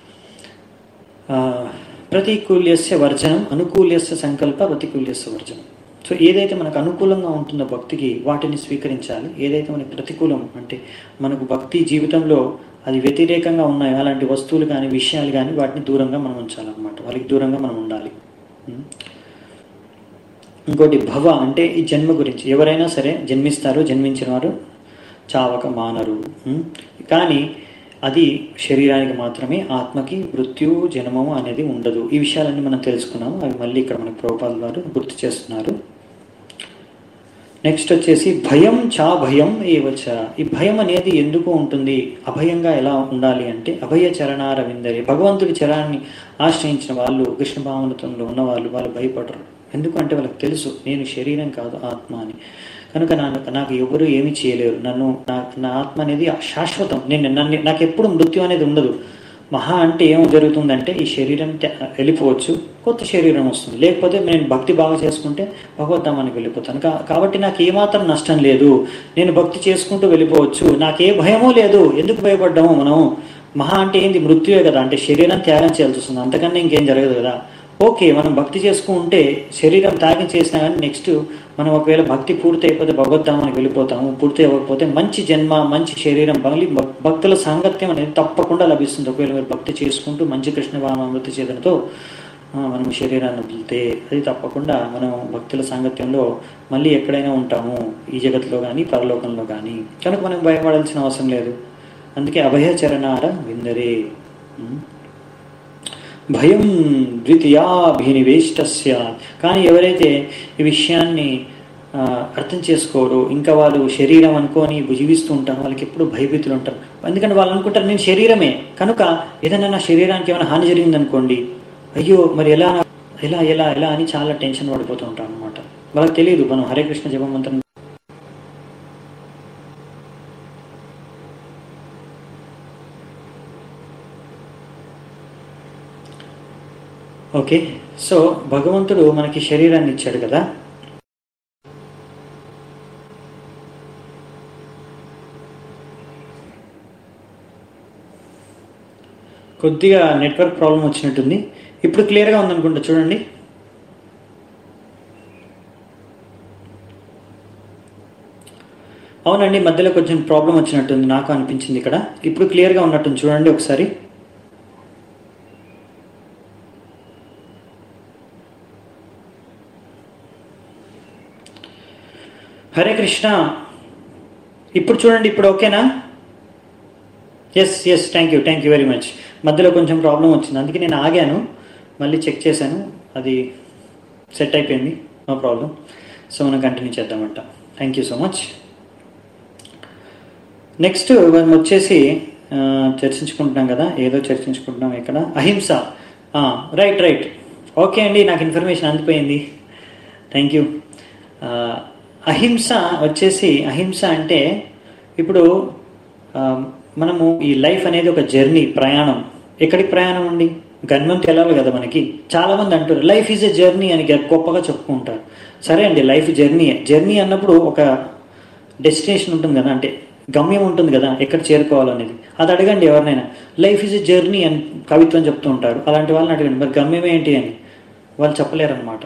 ప్రతికూల్యస్య వర్జనం అనుకూల్యస్య సంకల్ప ప్రతికూల్యస్య వర్జనం. సో ఏదైతే మనకు అనుకూలంగా ఉంటుందో భక్తికి వాటిని స్వీకరించాలి, ఏదైతే మనకి ప్రతికూలం అంటే మనకు భక్తి జీవితంలో అది వ్యతిరేకంగా ఉన్నాయో అలాంటి వస్తువులు కానీ విషయాలు కానీ వాటిని దూరంగా మనం ఉంచాలన్నమాట, వాళ్ళకి దూరంగా మనం ఉండాలి. ఇంకోటి భవ అంటే ఈ జన్మ గురించి, ఎవరైనా సరే జన్మిస్తారు, జన్మించిన వారు చావక మానరు. కానీ అది శరీరానికి మాత్రమే, ఆత్మకి మృత్యు జన్మము అనేది ఉండదు. ఈ విషయాలన్నీ మనం తెలుసుకున్నాము, అవి మళ్ళీ ఇక్కడ మనకు ప్రభుపాదుల వారు గుర్తు చేస్తున్నారు. నెక్స్ట్ వచ్చేసి భయం చా భయం ఏవచ. ఈ భయం అనేది ఎందుకు ఉంటుంది, అభయంగా ఎలా ఉండాలి అంటే అభయ చరణార విందరి, భగవంతుడి చరణాన్ని ఆశ్రయించిన వాళ్ళు, కృష్ణ భావనతంలో ఉన్న వాళ్ళు వాళ్ళు భయపడరు. ఎందుకంటే వాళ్ళకి తెలుసు నేను శరీరం కాదు ఆత్మ అని. కనుక నాకు నాకు ఎవరు ఏమి చేయలేరు, నన్ను నా నా ఆత్మ అనేది శాశ్వతం, నేను నన్ను నాకు ఎప్పుడు మృత్యు అనేది ఉండదు. మహా అంటే ఏం జరుగుతుందంటే ఈ శరీరం వెళ్ళిపోవచ్చు, కొత్త శరీరం వస్తుంది, లేకపోతే నేను భక్తి బాగా చేసుకుంటే భగవద్ధామానికి వెళ్ళిపోతాను. కాబట్టి నాకు ఏమాత్రం నష్టం లేదు, నేను భక్తి చేసుకుంటూ వెళ్ళిపోవచ్చు, నాకే భయమూ లేదు. ఎందుకు భయపడ్డాము మనం? మహా అంటే ఏంది, మృత్యువే కదా, అంటే శరీరం త్యాగం చేయాల్సి వస్తుంది, అంతకన్నా ఇంకేం జరగదు కదా. ఓకే, మనం భక్తి చేసుకుంటే శరీరం త్యాగం చేసినా కానీ నెక్స్ట్ మనం ఒకవేళ భక్తి పూర్తి అయిపోతే భగవద్ధామానికి వెళ్ళిపోతాము, పూర్తి అవ్వకపోతే మంచి జన్మ, మంచి శరీరం, మళ్ళీ భక్తుల సాంగత్యం అనేది తప్పకుండా లభిస్తుంది. ఒకవేళ మీరు భక్తి చేసుకుంటూ మంచి కృష్ణ భావనామృత చేతనతో మనం శరీరాన్ని వదిలితే అది తప్పకుండా మనం భక్తుల సాంగత్యంలో మళ్ళీ ఎక్కడైనా ఉంటాము, ఈ జగత్తులో కానీ పరలోకంలో కానీ. కనుక మనం భయపడాల్సిన అవసరం లేదు. అందుకే అభయచరణార విందరే. భయం ద్వితీయాభినివేష్టస్య. కానీ ఎవరైతే ఈ విషయాన్ని అర్థం చేసుకోరు, ఇంకా వాళ్ళు శరీరం అనుకొని జీవిస్తూ ఉంటారు, వాళ్ళకి ఎప్పుడు భయభీతులు ఉంటారు. ఎందుకంటే వాళ్ళు అనుకుంటారు నేను శరీరమే, కనుక ఏదైనా నా శరీరానికి ఏమైనా హాని జరిగిందనుకోండి, అయ్యో మరి ఎలా ఎలా ఎలా ఎలా అని చాలా టెన్షన్ పడిపోతూ ఉంటాం అనమాట. వాళ్ళకి తెలియదు మనం హరే కృష్ణ జపం మంత్రం. ఓకే, సో భగవంతుడు మనకి శరీరాన్ని ఇచ్చాడు కదా, కొద్దిగా నెట్వర్క్ ప్రాబ్లం వచ్చినట్టుంది. ఇప్పుడు క్లియర్గా ఉందనుకుంటా, చూడండి. అవునండి, మధ్యలో కొంచెం ప్రాబ్లం వచ్చినట్టుంది, నాకు అనిపించింది ఇక్కడ. ఇప్పుడు క్లియర్గా ఉన్నట్టుంది, చూడండి ఒకసారి. హరే కృష్ణ. ఇప్పుడు చూడండి, ఇప్పుడు ఓకేనా? Yes yes thank you thank you very much. మధ్యలో కొంచెం ప్రాబ్లం వచ్చింది, అందుకే నేను ఆగాను, మళ్ళీ చెక్ చేశాను, అది సెట్ అయిపోయింది, నో ప్రాబ్లం. సో మనం కంటిన్యూ చేద్దామంట. Thank you so much. Next మనం వచ్చేసి చర్చించుకుంటున్నాం కదా, ఏదో చర్చించుకుంటున్నాం ఇక్కడ. అహింస. రైట్ రైట్ ఓకే అండి, నాకు ఇన్ఫర్మేషన్ అందిపోయింది, థ్యాంక్ యూ. అహింస వచ్చేసి, అహింస అంటే ఇప్పుడు మనము ఈ లైఫ్ అనేది ఒక జర్నీ, ప్రయాణం. ఎక్కడికి ప్రయాణం అండి? గమ్యంకి వెళ్ళాలి కదా మనకి. చాలామంది అంటారు లైఫ్ ఈజ్ ఎ జర్నీ అని గొప్పగా చెప్పుకుంటారు. సరే అండి, లైఫ్ జర్నీ. జర్నీ అన్నప్పుడు ఒక డెస్టినేషన్ ఉంటుంది కదా, అంటే గమ్యం ఉంటుంది కదా, ఎక్కడ చేరుకోవాలనేది. అది అడగండి ఎవరినైనా. లైఫ్ ఈజ్ ఎ జర్నీ అని కవిత్వం చెప్తూ ఉంటారు, అలాంటి వాళ్ళని అడగండి మరి గమ్యం ఏంటి అని, వాళ్ళు చెప్పలేరు అనమాట.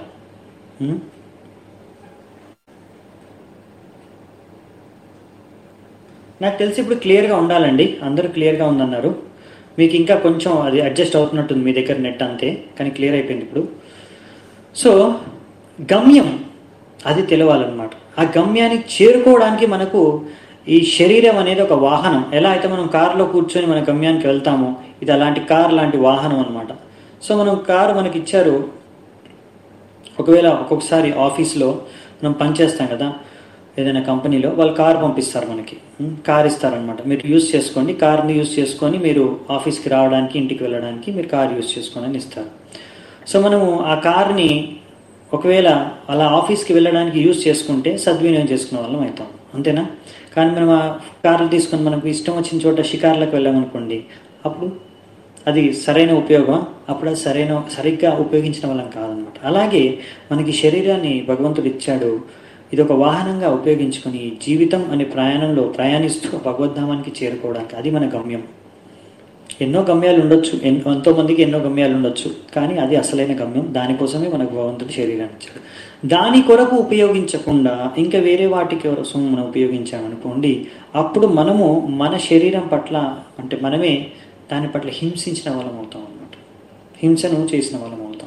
నాకు తెలిసి ఇప్పుడు క్లియర్గా ఉండాలండి, అందరూ క్లియర్గా ఉందన్నారు. మీకు ఇంకా కొంచెం అది అడ్జస్ట్ అవుతున్నట్టుంది మీ దగ్గర నెట్, అంతే, కానీ క్లియర్ అయిపోయింది ఇప్పుడు. సో గమ్యం అది తెలవాలన్నమాట. ఆ గమ్యానికి చేరుకోవడానికి మనకు ఈ శరీరం అనేది ఒక వాహనం. ఎలా అయితే మనం కారులో కూర్చొని మన గమ్యానికి వెళ్తామో, ఇది అలాంటి కార్ లాంటి వాహనం అనమాట. సో మనం కారు మనకి ఇచ్చారు. ఒకవేళ ఒక్కొక్కసారి ఆఫీస్లో మనం పనిచేస్తాం కదా, ఏదైనా కంపెనీలో వాళ్ళు కారు పంపిస్తారు, మనకి కార్ ఇస్తారనమాట. మీరు యూజ్ చేసుకోండి, కార్ని యూజ్ చేసుకొని మీరు ఆఫీస్కి రావడానికి, ఇంటికి వెళ్ళడానికి మీరు కార్ యూజ్ చేసుకోండి అని ఇస్తారు. సో మనము ఆ కార్ని ఒకవేళ అలా ఆఫీస్కి వెళ్ళడానికి యూజ్ చేసుకుంటే సద్వినియోగం చేసుకునే వాళ్ళం అవుతాం, అంతేనా? కానీ మనం ఆ కార్లు తీసుకొని మనకు ఇష్టం వచ్చిన చోట షికార్లకు వెళ్ళామనుకోండి, అప్పుడు అది సరైన ఉపయోగం, అప్పుడు అది సరైన సరిగ్గా ఉపయోగించిన వాళ్ళం కాదనమాట. అలాగే మనకి శరీరాన్ని భగవంతుడు ఇచ్చాడు, ఇది ఒక వాహనంగా ఉపయోగించుకొని జీవితం అనే ప్రయాణంలో ప్రయాణిస్తూ భగవద్ధామానికి చేరుకోవడానికి, అది మన గమ్యం. ఎన్నో గమ్యాలు ఉండొచ్చు, ఎన్నో ఎంతో మందికి ఎన్నో గమ్యాలు ఉండొచ్చు, కానీ అది అసలైన గమ్యం. దానికోసమే మనకు భగవంతుడు శరీరాన్ని ఇచ్చాడు. దాని కొరకు ఉపయోగించకుండా ఇంకా వేరే వాటికి కోసం మనం ఉపయోగించామనుకోండి, అప్పుడు మనము మన శరీరం పట్ల, అంటే మనమే దాని పట్ల హింసించిన వాళ్ళం అవుతాం అన్నమాట, హింసను చేసిన వాళ్ళం అవుతాం.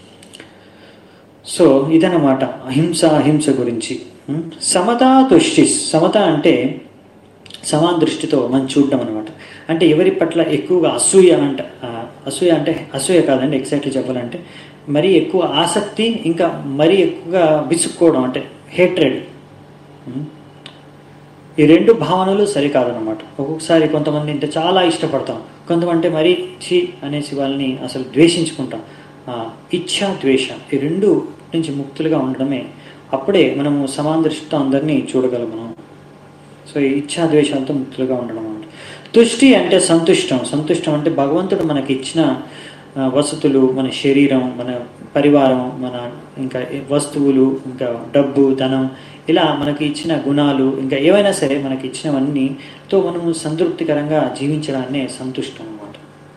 సో ఇదన్నమాట అహింస, అహింస గురించి. సమతా తుష్టి, సమత అంటే సమాన దృష్టితో మనం చూడడం అనమాట. అంటే ఎవరి పట్ల ఎక్కువగా అసూయ అంట, అసూయ అంటే అసూయ కాదండి, ఎగ్జాక్ట్లీ చెప్పాలంటే మరీ ఎక్కువ ఆసక్తి, ఇంకా మరీ ఎక్కువగా విసుక్కోవడం అంటే హేట్రెడ్. ఈ రెండు భావనలు సరికాదనమాట. ఒక్కొక్కసారి కొంతమంది అంటే చాలా ఇష్టపడతాం, కొంతమంది మరీ చి అనేసి వాళ్ళని అసలు ద్వేషించుకుంటాం. ఇచ్ఛా ద్వేష, ఈ రెండు నుంచి ముక్తులుగా ఉండడమే, అప్పుడే మనము సమాన దృష్టితో అందరినీ చూడగలం మనం. సో ఈ ఇచ్ఛా ద్వేషాలతో ముక్తులుగా ఉండడం అన్నమాట. తుష్టి అంటే సంతుష్టం. సంతుష్టం అంటే భగవంతుడు మనకి ఇచ్చిన వసతులు, మన శరీరం, మన పరివారం, మన ఇంకా వస్తువులు, ఇంకా డబ్బు, ధనం, ఇలా మనకి ఇచ్చిన గుణాలు, ఇంకా ఏవైనా సరే మనకి ఇచ్చినవన్నీతో మనము సంతృప్తికరంగా జీవించడాన్నే సంతుష్టం అన్నమాట.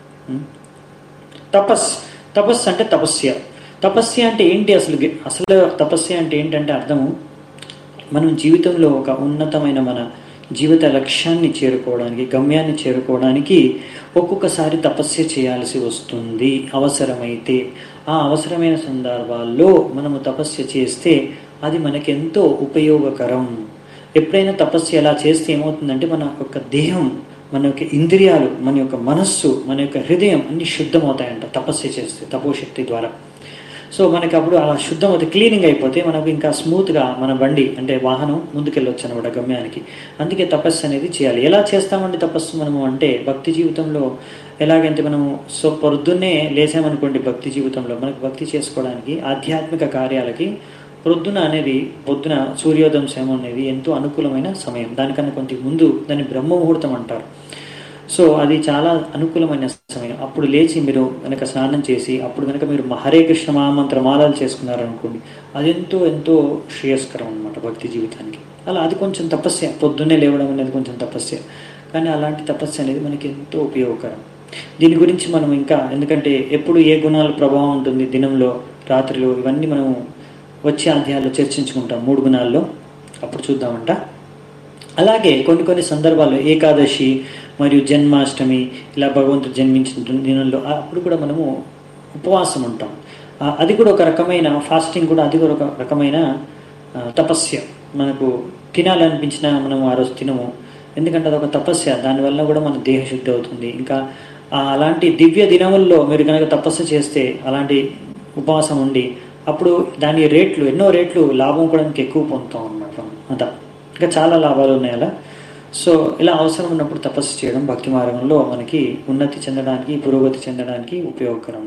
తపస్, తపస్సు అంటే తపస్య. తపస్య అంటే ఏంటి అసలు? అసలు తపస్య అంటే ఏంటంటే అర్థము, మనం జీవితంలో ఒక ఉన్నతమైన మన జీవిత లక్ష్యాన్ని చేరుకోవడానికి, గమ్యాన్ని చేరుకోవడానికి ఒక్కొక్కసారి తపస్య చేయాల్సి వస్తుంది. అవసరమైతే ఆ అవసరమైన సందర్భాల్లో మనము తపస్య చేస్తే అది మనకెంతో ఉపయోగకరం. ఎప్పుడైనా తపస్య ఎలా చేస్తే ఏమవుతుందంటే మన యొక్క దేహం, మన యొక్క ఇంద్రియాలు, మన యొక్క మనస్సు, మన యొక్క హృదయం అన్ని శుద్ధమవుతాయంట తపస్య చేస్తే, తపోశక్తి ద్వారా. సో మనకి అప్పుడు అలా శుద్ధం అవుతుంది, క్లీనింగ్ అయిపోతే మనకు ఇంకా స్మూత్గా మన బండి అంటే వాహనం ముందుకెళ్ళొచ్చు అనమాట గమ్యానికి. అందుకే తపస్సు అనేది చేయాలి. ఎలా చేస్తామండి తపస్సు మనము అంటే, భక్తి జీవితంలో ఎలాగంటే మనము సో పొద్దున్నే లేసామనుకోండి, భక్తి జీవితంలో మనకు భక్తి చేసుకోవడానికి, ఆధ్యాత్మిక కార్యాలకి ప్రొద్దున అనేది, పొద్దున సూర్యోదయం సమయం అనేది ఎంతో అనుకూలమైన సమయం. దానికన్నా కొంత ముందు దాన్ని బ్రహ్మ ముహూర్తం అంటారు. సో అది చాలా అనుకూలమైన సమయం. అప్పుడు లేచి మీరు కనుక స్నానం చేసి అప్పుడు కనుక మీరు హరే కృష్ణ మహామంత్ర మాలలు చేసుకున్నారనుకోండి, అది ఎంతో ఎంతో శ్రేయస్కరం అనమాట భక్తి జీవితానికి. అలా అది కొంచెం తపస్య, పొద్దున్నే లేవడం అనేది కొంచెం తపస్య, కానీ అలాంటి తపస్య అనేది మనకి ఎంతో ఉపయోగకరం. దీని గురించి మనం ఇంకా, ఎందుకంటే ఎప్పుడు ఏ గుణాల ప్రభావం ఉంటుంది దినంలో, రాత్రిలో, ఇవన్నీ మనం వచ్చే అధ్యాయాల్లో చర్చించుకుంటాం మూడు గుణాల్లో, అప్పుడు చూద్దామంట. అలాగే కొన్ని కొన్ని సందర్భాల్లో ఏకాదశి మరియు జన్మాష్టమి, ఇలా భగవంతుడు జన్మించిన దినంలో అప్పుడు కూడా మనము ఉపవాసం ఉంటాం. అది కూడా ఒక రకమైన ఫాస్టింగ్, కూడా అది కూడా ఒక రకమైన తపస్య. మనకు తినాలనిపించిన మనం ఆ రోజు తినము, ఎందుకంటే అదొక తపస్య. దానివల్ల కూడా మన దేహ శుద్ధి అవుతుంది. ఇంకా అలాంటి దివ్య దినముల్లో మీరు కనుక తపస్సు చేస్తే, అలాంటి ఉపవాసం ఉండి, అప్పుడు దాని రేట్లు ఎన్నో రేట్లు లాభం కూడా ఎక్కువ పొందుతాం అన్నమాట అంతా. ఇంకా చాలా లాభాలు ఉన్నాయి అలా. సో ఇలా అవసరం ఉన్నప్పుడు తపస్సు చేయడం భక్తి మార్గంలో మనకి ఉన్నతి చెందడానికి, పురోగతి చెందడానికి ఉపయోగకరం.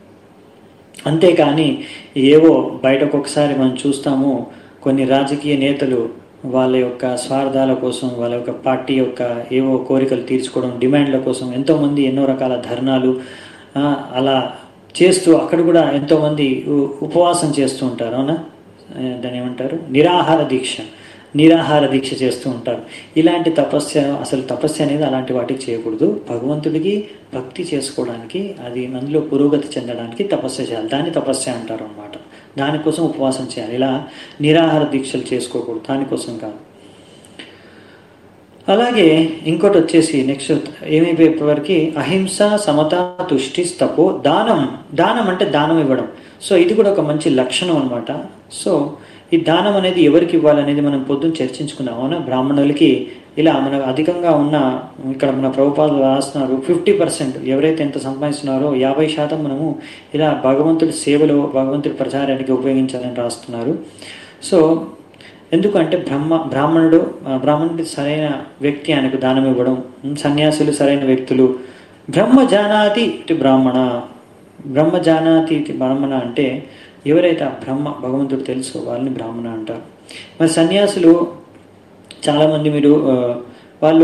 అంతేకాని ఏవో బయటకు ఒకసారి మనం చూస్తాము, కొన్ని రాజకీయ నేతలు వాళ్ళ యొక్క స్వార్థాల కోసం, వాళ్ళ యొక్క పార్టీ యొక్క ఏవో కోరికలు తీర్చుకోవడం, డిమాండ్ల కోసం ఎంతోమంది ఎన్నో రకాల ధర్నాలు అలా చేస్తూ, అక్కడ కూడా ఎంతోమంది ఉపవాసం చేస్తూ ఉంటారు. అవునా, దాన్ని ఏమంటారు, నిరాహార దీక్ష, నిరాహార దీక్ష చేస్తూ ఉంటారు. ఇలాంటి తపస్య, అసలు తపస్య అనేది అలాంటి వాటికి చేయకూడదు. భగవంతుడికి భక్తి చేసుకోవడానికి, అది అందులో పురోగతి చెందడానికి తపస్య చేయాలి. దాన్ని తపస్య అంటారు అన్నమాట. దానికోసం ఉపవాసం చేయాలి. ఇలా నిరాహార దీక్షలు చేసుకోకూడదు, దానికోసం కాదు. అలాగే ఇంకోటి వచ్చేసి నెక్స్ట్ ఏమైపోయేప్పటివరకు అహింస, సమత, తుష్టి, తపో, దానం. దానం అంటే దానం ఇవ్వడం. సో ఇది కూడా ఒక మంచి లక్షణం అనమాట. సో ఈ దానం అనేది ఎవరికి ఇవ్వాలనేది మనం పొద్దున్న చర్చించుకున్నాం. అవునా, బ్రాహ్మణులకి ఇలా మన అధికంగా ఉన్న ఇక్కడ మన ప్రభుపాదులు రాస్తున్నారు ఫిఫ్టీ పర్సెంట్ ఎవరైతే ఎంత సంపాదిస్తున్నారో యాభై శాతం మనము ఇలా భగవంతుడి సేవలో భగవంతుడి ప్రచారానికి ఉపయోగించాలని రాస్తున్నారు. సో ఎందుకంటే బ్రహ్మ బ్రాహ్మణుడు బ్రాహ్మణుడి సరైన వ్యక్తి ఆయనకు దానం ఇవ్వడం, సన్యాసులు సరైన వ్యక్తులు. బ్రహ్మ జానాతి ఇటు బ్రాహ్మణ, బ్రహ్మ జానాతి ఇటు బ్రాహ్మణ అంటే ఎవరైతే ఆ బ్రహ్మ భగవంతుడు తెలుసో వాళ్ళని బ్రాహ్మణ అంటారు. మరి సన్యాసులు చాలామంది మీరు వాళ్ళు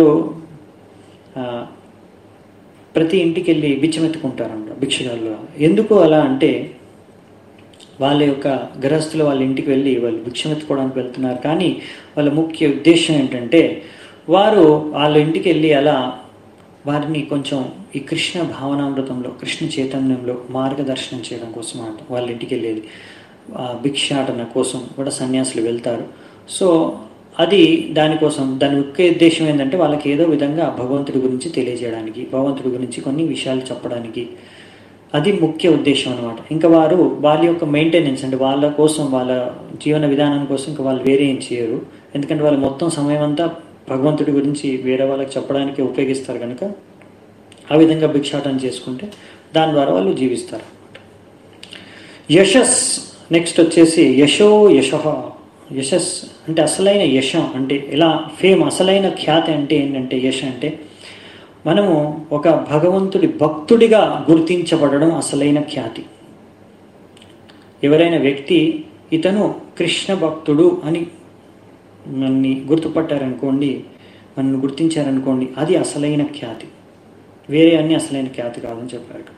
ప్రతి ఇంటికి వెళ్ళి బిచ్చమెత్తుకుంటారంట భిక్షగాళ్ళు. ఎందుకు అలా అంటే వాళ్ళ యొక్క గృహస్థులు వాళ్ళ ఇంటికి వెళ్ళి వాళ్ళు భిక్షమెత్తుకోవడానికి వెళ్తున్నారు. కానీ వాళ్ళ ముఖ్య ఉద్దేశం ఏంటంటే వారు వాళ్ళ ఇంటికి వెళ్ళి అలా వారిని కొంచెం ఈ కృష్ణ భావనామృతంలో కృష్ణ చైతన్యంలో మార్గదర్శనం చేయడం కోసం అంట వాళ్ళ ఇంటికి వెళ్ళేది. భిక్షాటన కోసం కూడా సన్యాసులు వెళ్తారు. సో అది దానికోసం దాని ముఖ్య ఉద్దేశం ఏంటంటే వాళ్ళకి ఏదో విధంగా భగవంతుడి గురించి తెలియజేయడానికి, భగవంతుడి గురించి కొన్ని విషయాలు చెప్పడానికి, అది ముఖ్య ఉద్దేశం అనమాట. ఇంకా వారు వాళ్ళ యొక్క మెయింటెనెన్స్ అంటే వాళ్ళ కోసం వాళ్ళ జీవన విధానం కోసం ఇంకా వాళ్ళు వేరే ఏం చేయరు. ఎందుకంటే వాళ్ళు మొత్తం సమయం అంతా భగవంతుడి గురించి వేరే వాళ్ళకి చెప్పడానికి ఉపయోగిస్తారు కనుక ఆ విధంగా భిక్షాటన చేసుకుంటే దాని ద్వారా వాళ్ళు జీవిస్తారు అనమాట. యశస్ నెక్స్ట్ వచ్చేసి యశో యశః. యశస్ అంటే అసలైన యశం అంటే ఇలా ఫేమ్, అసలైన ఖ్యాతి అంటే ఏంటంటే యశ అంటే మనము ఒక భగవంతుడి భక్తుడిగా గుర్తించబడడం అసలైన ఖ్యాతి. ఎవరైనా వ్యక్తి ఇతను కృష్ణ భక్తుడు అని నన్ను గుర్తుపట్టారనుకోండి, నన్ను గుర్తించారనుకోండి, అది అసలైన ఖ్యాతి. వేరే అన్ని అసలైన ఖ్యాతి కాదని చెప్పారు ఇక్కడ.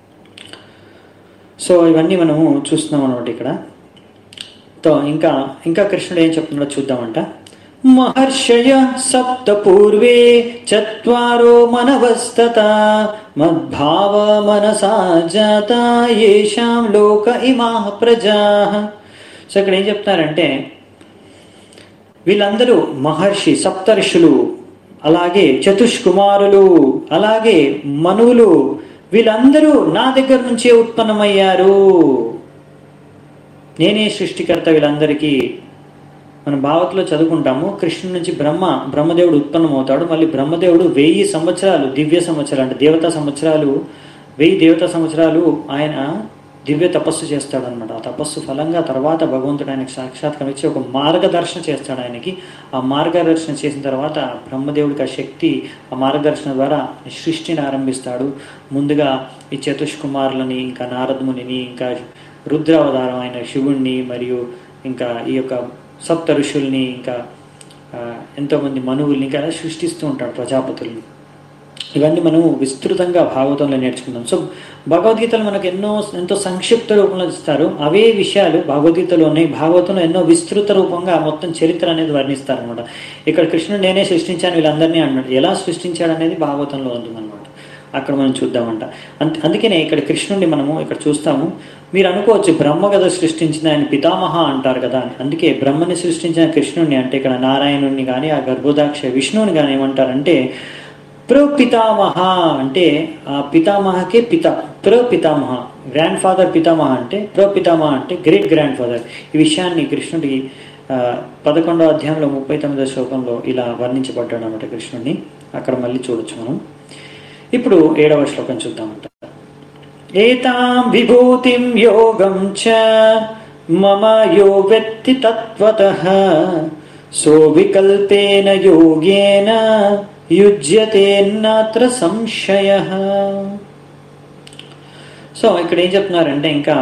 సో ఇవన్నీ మనము చూస్తున్నాం అనమాట ఇక్కడ. తో ఇంకా ఇంకా కృష్ణుడు ఏం చెప్తున్నాడో చూద్దామంట. మహర్షయ సప్త పూర్వే చత్వారో మనవస్తత మద్భావ మనసా జాత యేషాం లోక ఇమాః ప్రజాః. సో ఇక్కడ ఏం చెప్తారంటే వీళ్ళందరూ మహర్షి సప్తర్షులు, అలాగే చతుష్కుమారులు, అలాగే మనువులు, వీళ్ళందరూ నా దగ్గర నుంచే ఉత్పన్నమయ్యారు. నేనే సృష్టికర్త వీళ్ళందరికీ. మనం భావతలో చదువుకుంటాము కృష్ణుడి నుంచి బ్రహ్మ బ్రహ్మదేవుడు ఉత్పన్నమవుతాడు. మళ్ళీ బ్రహ్మదేవుడు వెయ్యి సంవత్సరాలు దివ్య సంవత్సరాలు అంటే దేవతా సంవత్సరాలు వెయ్యి దేవతా సంవత్సరాలు ఆయన దివ్య తపస్సు చేస్తాడు అనమాట. ఆ తపస్సు ఫలంగా తర్వాత భగవంతుడు ఆయనకు సాక్షాత్కారం ఇచ్చి ఒక మార్గదర్శనం చేస్తాడు ఆయనకి. ఆ మార్గదర్శనం చేసిన తర్వాత బ్రహ్మదేవుడికి ఆ శక్తి ఆ మార్గదర్శనం ద్వారా సృష్టిని ఆరంభిస్తాడు. ముందుగా ఈ చతుష్కుమారులని, ఇంకా నారదమునిని, ఇంకా రుద్రావతారం అయిన శివుణ్ణి, మరియు ఇంకా ఈ యొక్క సప్త ఋషుల్ని, ఇంకా ఎంతోమంది మనువుల్ని ఇంకా సృష్టిస్తూ ఉంటాడు, ప్రజాపతుల్ని. ఇవన్నీ మనము విస్తృతంగా భాగవతంలో నేర్చుకుందాం. సో భగవద్గీతలు మనకు ఎన్నో ఎంతో సంక్షిప్త రూపంలో ఇస్తారు. అవే విషయాలు భగవద్గీతలో ఉన్నాయి. భాగవతంలో ఎన్నో విస్తృత రూపంగా మొత్తం చరిత్ర అనేది వర్ణిస్తారు అనమాట. ఇక్కడ కృష్ణుడు నేనే సృష్టించాను వీళ్ళందరినీ అన్నాడు. ఎలా సృష్టించాడు అనేది భాగవతంలో ఉంటుందన్నమాట. అక్కడ మనం చూద్దామంట. అంత అందుకనే ఇక్కడ కృష్ణుడిని మనము ఇక్కడ చూస్తాము. మీరు అనుకోవచ్చు బ్రహ్మ కదా సృష్టించిన ఆయన పితామహ అంటారు కదా అని. అందుకే బ్రహ్మని సృష్టించిన కృష్ణుడిని అంటే ఇక్కడ నారాయణుడిని కానీ ఆ గర్భోదాక్ష విష్ణువుని కానీ ఏమంటారంటే ప్రపితామహ అంటే ఆ పితామహకే పిత ప్రపితామహ, గ్రాండ్ ఫాదర్ పితామహ అంటే ప్రపితామహ అంటే గ్రేట్ గ్రాండ్ ఫాదర్. ఈ విషయాన్ని కృష్ణుడి పదకొండవ అధ్యాయంలో ముప్పై తొమ్మిదవ శ్లోకంలో ఇలా వర్ణించబడ్డాడు అన్నమాట కృష్ణుడిని. అక్కడ మళ్ళీ చూడొచ్చు మనం. ఇప్పుడు ఏడవ శ్లోకం చూద్దామంట. ఏతాం విభూతిం యోగం చ మమ యో వెత్తి తత్వతః సో వికల్పేన యోగేన యుజ్యతే నాత్ర సంశయః. సో ఇక్కడ ఏం చెప్తున్నారంటే ఇంకా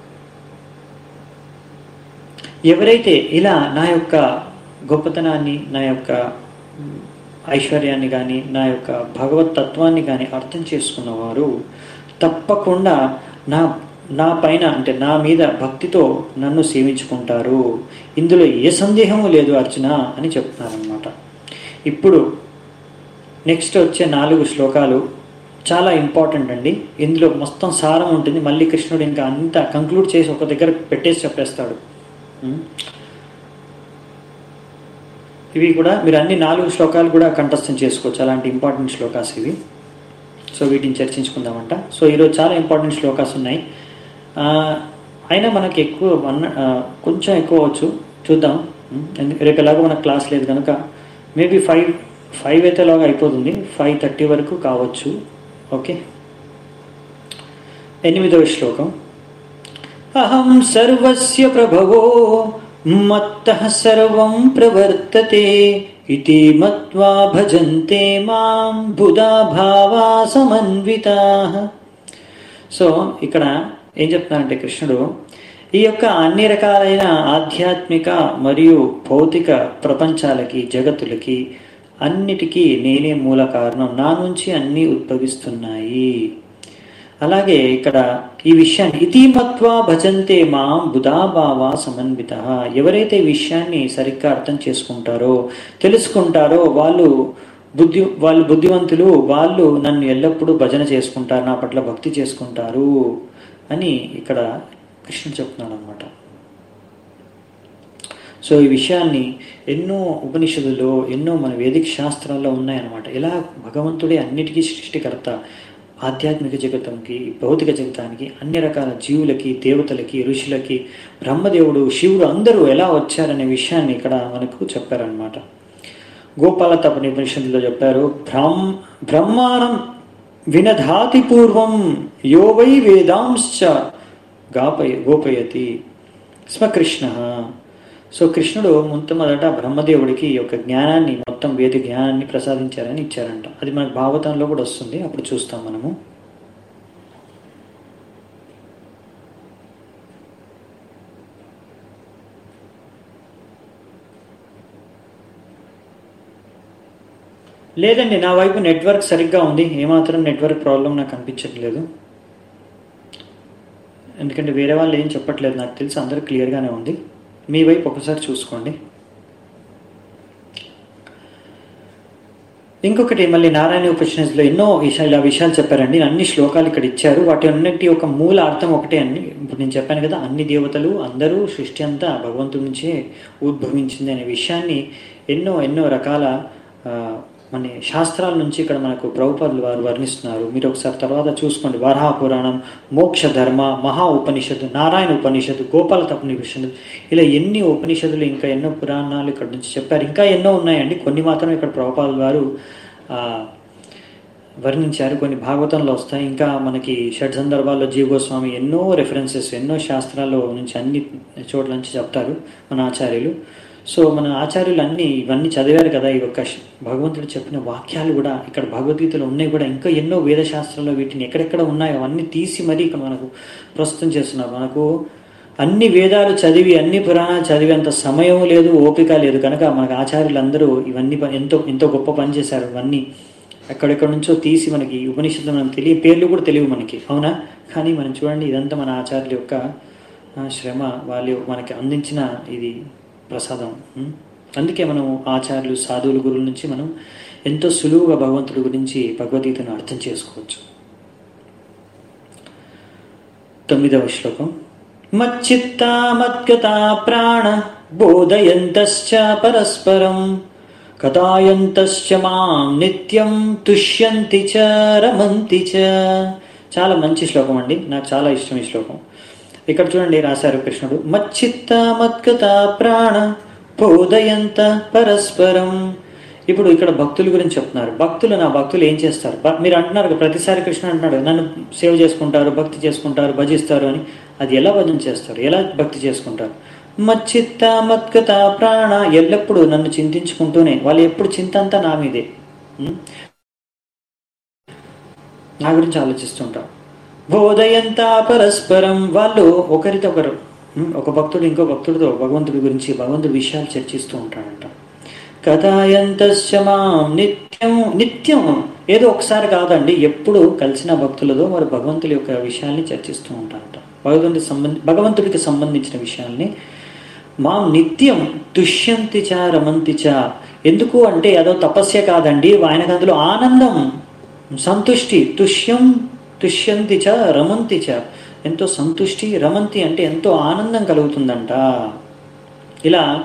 ఎవరైతే ఇలా నా యొక్క గొప్పతనాన్ని, నా యొక్క ఐశ్వర్యాన్ని కానీ, నా యొక్క భగవత్ తత్వాన్ని కానీ అర్థం చేసుకున్నవారు తప్పకుండా నా నా పైన అంటే నా మీద భక్తితో నన్ను సేవించుకుంటారు. ఇందులో ఏ సందేహము లేదు అర్జున అని చెప్తున్నారనమాట. ఇప్పుడు నెక్స్ట్ వచ్చే నాలుగు శ్లోకాలు చాలా ఇంపార్టెంట్ అండి. ఇందులో మొత్తం సారం ఉంటుంది. మళ్ళీ కృష్ణుడు ఇంకా అంతా కంక్లూడ్ చేసి ఒక దగ్గర పెట్టేసి చెప్పేస్తాడు. ఇవి కూడా మీరు అన్ని నాలుగు శ్లోకాలు కూడా కంఠస్థం చేసుకోవచ్చు, అలాంటి ఇంపార్టెంట్ శ్లోకాస్ ఇవి. సో వీటిని చర్చించుకుందామంట. సో ఈరోజు చాలా ఇంపార్టెంట్ శ్లోకాస్ ఉన్నాయి. అయినా మనకి ఎక్కువ అన్న కొంచెం ఎక్కువ అవచ్చు, చూద్దాం. రేపు ఎలాగో మనకు క్లాస్ లేదు కనుక మేబీ ఫైవ్ ఫైవ్ అయితే లాగా అయిపోతుంది, ఫైవ్ థర్టీ వరకు కావచ్చు. ఓకే, ఎనిమిదవ శ్లోకం. అహం సర్వస్య ప్రభవో మత్తః సర్వం ప్రవర్తతే ఇతి మత్వా భజంతే మాం బుధా భావా సమన్వితాః. సో ఇక్కడ ఏం చెప్తున్నారంటే కృష్ణుడు ఈ యొక్క అన్ని రకాలైన ఆధ్యాత్మిక మరియు భౌతిక ప్రపంచాలకి, జగత్తులకి అన్నిటికీ నేనే మూల కారణం, నా నుంచి అన్నీ ఉద్భవిస్తున్నాయి. అలాగే ఇక్కడ ఈ విషయాన్ని ఇతి మత్వా భజంతే మాం బుధాభావా సమన్విత, ఎవరైతే ఈ విషయాన్ని సరిగ్గా అర్థం చేసుకుంటారో, తెలుసుకుంటారో వాళ్ళు బుద్ధి వాళ్ళు బుద్ధివంతులు, వాళ్ళు నన్ను ఎల్లప్పుడూ భజన చేసుకుంటారు, నా పట్ల భక్తి చేసుకుంటారు అని ఇక్కడ కృష్ణుడు చెప్తున్నాడు అనమాట. సో ఈ విషయాన్ని ఎన్నో ఉపనిషత్తుల్లో, ఎన్నో మన వేదిక శాస్త్రాల్లో ఉన్నాయన్నమాట. ఇలా భగవంతుడే అన్నిటికీ సృష్టికర్త, ఆధ్యాత్మిక జగత్తుకి, భౌతిక జగతానికి, అన్ని రకాల జీవులకి, దేవతలకి, ఋషులకి, బ్రహ్మదేవుడు, శివుడు అందరూ ఎలా వచ్చారనే విషయాన్ని ఇక్కడ మనకు చెప్పారనమాట. గోపాల తపని ఉపనిషత్తులో చెప్పారు, బ్రహ్మ బ్రహ్మానం వినధాతి పూర్వం యో వై వేదాంశ్చ గాపయ గోపయతి స్మ కృష్ణ. సో కృష్ణుడు మొట్టమొదట బ్రహ్మదేవుడికి ఈ యొక్క జ్ఞానాన్ని, మొత్తం వేద జ్ఞానాన్ని ప్రసాదించారని ఇచ్చారంట. అది మనకు భాగవతంలో కూడా వస్తుంది, అప్పుడు చూస్తాం మనము. లేదండి, నా వైపు నెట్వర్క్ సరిగ్గా ఉంది, ఏమాత్రం నెట్వర్క్ ప్రాబ్లం నాకు అనిపించట్లేదు. ఎందుకంటే వేరే వాళ్ళు ఏం చెప్పట్లేదు, నాకు తెలిసి అందరూ క్లియర్గానే ఉంది. మీ వైపు ఒకసారి చూసుకోండి. ఇంకొకటి మళ్ళీ నారాయణ ఉపనిషత్తులో ఎన్నో విషయాలు ఇలా విషయాలు చెప్పారండి. అన్ని శ్లోకాలు ఇక్కడ ఇచ్చారు, వాటి అన్నిటి యొక్క మూల అర్థం ఒకటే అండి. ఇప్పుడు నేను చెప్పాను కదా, అన్ని దేవతలు అందరూ సృష్టి అంతా భగవంతుడి నుంచే ఉద్భవించింది అనే విషయాన్ని ఎన్నో ఎన్నో రకాల మన శాస్త్రాల నుంచి ఇక్కడ మనకు ప్రభుపాదులు వారు వర్ణిస్తున్నారు. మీరు ఒకసారి తర్వాత చూసుకోండి. వరాహ పురాణం, మోక్ష ధర్మ, మహా ఉపనిషత్తు, నారాయణ ఉపనిషత్తు, గోపాల ఉపనిషత్తు, ఇలా ఎన్ని ఉపనిషత్తులు, ఇంకా ఎన్నో పురాణాలు ఇక్కడ నుంచి చెప్పారు. ఇంకా ఎన్నో ఉన్నాయండి, కొన్ని మాత్రం ఇక్కడ ప్రభుపాదులు వారు వర్ణించారు, కొన్ని భాగవతంలో వస్తాయి. ఇంకా మనకి షడ్ సందర్భాల్లో జీవగోస్వామి ఎన్నో రెఫరెన్సెస్, ఎన్నో శాస్త్రాల్లో నుంచి అన్ని చోట్ల నుంచి చెప్తారు మన ఆచార్యులు. సో మన ఆచార్యులు అన్ని ఇవన్నీ చదివారు కదా, ఈ యొక్క భగవంతుడు చెప్పిన వాక్యాలు కూడా ఇక్కడ భగవద్గీతలో ఉన్నాయి కూడా. ఇంకా ఎన్నో వేదశాస్త్రాల్లో వీటిని ఎక్కడెక్కడ ఉన్నాయో అవన్నీ తీసి మరీ ఇక్కడ మనకు ప్రస్తుతం చేస్తున్నారు. మనకు అన్ని వేదాలు చదివి, అన్ని పురాణాలు చదివి అంత సమయం లేదు, ఓపిక లేదు కనుక మనకు ఆచార్యులు అందరూ ఇవన్నీ ఎంతో ఎంతో గొప్ప పని చేశారు. ఇవన్నీ ఎక్కడెక్కడ నుంచో తీసి మనకి ఉపనిషత్తులు మనకు తెలియ పేర్లు కూడా తెలియవు మనకి, అవునా? కానీ మనం చూడండి, ఇదంతా మన ఆచార్యుల యొక్క శ్రమ, వాళ్ళు మనకి అందించిన ఇది ప్రసాదం. అందుకే మనం ఆచార్యులు, సాధువుల గురువుల నుంచి మనం ఎంతో సులువుగా భగవంతుడి గురించి, భగవద్గీతను అర్థం చేసుకోవచ్చు. తొమ్మిదవ శ్లోకం. మచ్చిత్తా మద్గతా ప్రాణ బోధయంతశ్చ పరస్పరం కథాయంతశ్చ మాం నిత్యం తుష్యంతి చ రమంతి చ. చాలా మంచి శ్లోకం అండి, నాకు చాలా ఇష్టం ఈ శ్లోకం. ఇక్కడ చూడండి రాశారు కృష్ణుడు, మచ్చిత్త మద్గత ప్రాణ బోధయంత పరస్పరం. ఇప్పుడు ఇక్కడ భక్తుల గురించి చెప్తున్నారు. భక్తులు, నా భక్తులు ఏం చేస్తారు? మీరు అంటున్నారు ప్రతిసారి కృష్ణుడు అంటున్నాడు, నన్ను సేవ చేసుకుంటారు, భక్తి చేసుకుంటారు, భజిస్తారు అని. అది ఎలా భజన చేస్తారు, ఎలా భక్తి చేసుకుంటారు? మచ్చిత్త మద్గత ప్రాణ, ఎల్లప్పుడూ నన్ను చింతించుకుంటూనే, వాళ్ళు ఎప్పుడు చింత అంతా నా మీదే, నా గురించి ఆలోచిస్తుంటారు. బోధయంత పరస్పరం, వాళ్ళు ఒకరితో ఒకరు, ఒక భక్తుడు ఇంకో భక్తుడితో భగవంతుడి గురించి, భగవంతుడి విషయాలు చర్చిస్తూ ఉంటాడంట. కథాయంతశ్చ మాం నిత్యం, నిత్యం ఏదో ఒకసారి కాదండి, ఎప్పుడు కలిసిన భక్తులతో వారు భగవంతుడి యొక్క విషయాల్ని చర్చిస్తూ ఉంటారంట. భగవంతుడికి సంబంధి భగవంతుడికి సంబంధించిన విషయాల్ని మాం నిత్యం తుష్యంతి చ రమంతి చ. ఎందుకు అంటే అదో తపస్య కాదండి, ఆయనకు అందులో ఆనందం, సంతుష్టి. తుష్యం తుష్యంతి చ రమంతి చ, ఎంతో సంతుష్టి. రమంతి అంటే ఎంతో ఆనందం కలుగుతుందంట. ఇలా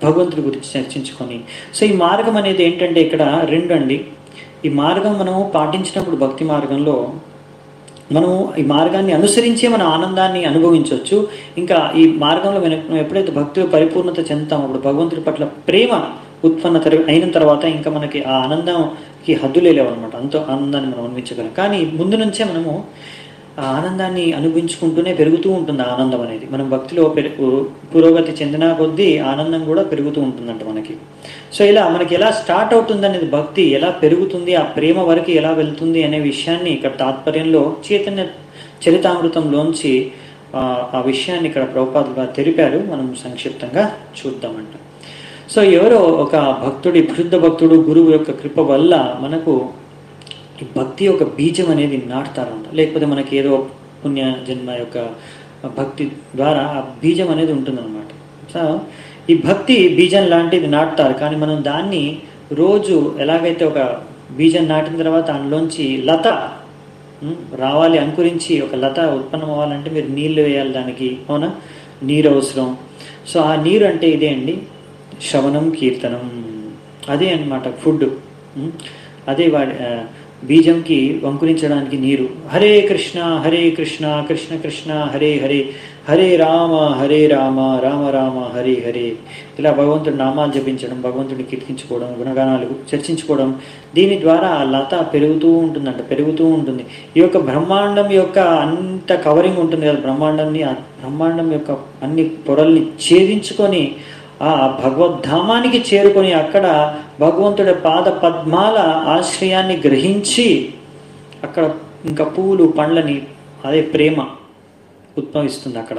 భగవంతుడి గురించి చర్చించుకొని. సో ఈ మార్గం అనేది ఏంటంటే ఇక్కడ రెండు అండి. ఈ మార్గం మనం పాటించినప్పుడు భక్తి మార్గంలో మనం ఈ మార్గాన్ని అనుసరించే మన ఆనందాన్ని అనుభవించవచ్చు. ఇంకా ఈ మార్గంలో మనం ఎప్పుడైతే భక్తిలో పరిపూర్ణత చెందుతామో అప్పుడు భగవంతుడి పట్ల ప్రేమ ఉత్పన్న అయిన తర్వాత ఇంకా మనకి ఆ ఆనందంకి హద్దులే లేవన్నమాట. అంత ఆనందాన్ని మనం అనుభవించగలం. కానీ ముందు నుంచే మనము ఆ ఆనందాన్ని అనుభవించుకుంటూనే పెరుగుతూ ఉంటుంది ఆనందం అనేది. మనం భక్తిలో పెరుగు పురోగతి చెందిన కొద్దీ ఆనందం కూడా పెరుగుతూ ఉంటుందంట మనకి. సో ఇలా మనకి ఎలా స్టార్ట్ అవుతుంది అనేది, భక్తి ఎలా పెరుగుతుంది, ఆ ప్రేమ వరకు ఎలా వెళ్తుంది అనే విషయాన్ని ఇక్కడ తాత్పర్యంలో చైతన్య చరితామృతంలోంచి ఆ విషయాన్ని ఇక్కడ ప్రభుపాదులు గారు తెలిపారు. మనం సంక్షిప్తంగా చూద్దామంట. సో ఎవరో ఒక భక్తుడి శుద్ధ భక్తుడు గురువు యొక్క కృప వల్ల మనకు ఈ భక్తి యొక్క బీజం అనేది నాటుతారంట. లేకపోతే మనకి ఏదో పుణ్య జన్మ యొక్క భక్తి ద్వారా ఆ బీజం అనేది ఉంటుందన్నమాట. సో ఈ భక్తి బీజం లాంటిది నాటుతారు. కానీ మనం దాన్ని రోజు ఎలాగైతే ఒక బీజం నాటిన తర్వాత అందులోంచి లత రావాలి, అంకురించి ఒక లత ఉత్పన్నం అవ్వాలంటే మీరు నీళ్లు వేయాలి దానికి, అవునా? నీరు అవసరం. సో ఆ నీరు అంటే ఇదే అండి, శ్రవణం కీర్తనం. అదే అన్నమాట ఫుడ్. అదే వాడి బీజంకి అంకురించడానికి నీరు. హరే కృష్ణ హరే కృష్ణ కృష్ణ కృష్ణ హరే హరే, హరే రామ హరే రామ రామ రామ హరే హరే. ఇలా భగవంతుడి నామాలు జపించడం, భగవంతుడిని కీర్తించుకోవడం, గుణగానాలు చర్చించుకోవడం, దీని ద్వారా ఆ లత పెరుగుతూ ఉంటుందంట, పెరుగుతూ ఉంటుంది. ఈ యొక్క బ్రహ్మాండం యొక్క అంత కవరింగ్ ఉంటుంది కదా, బ్రహ్మాండంని ఆ బ్రహ్మాండం యొక్క అన్ని పొరల్ని ఛేదించుకొని ఆ భగవద్ధామానికి చేరుకొని అక్కడ భగవంతుడి పాద పద్మాల ఆశ్రయాన్ని గ్రహించి అక్కడ ఇంకా పూలు పండ్లని, అదే ప్రేమ ఉద్భవిస్తుంది అక్కడ,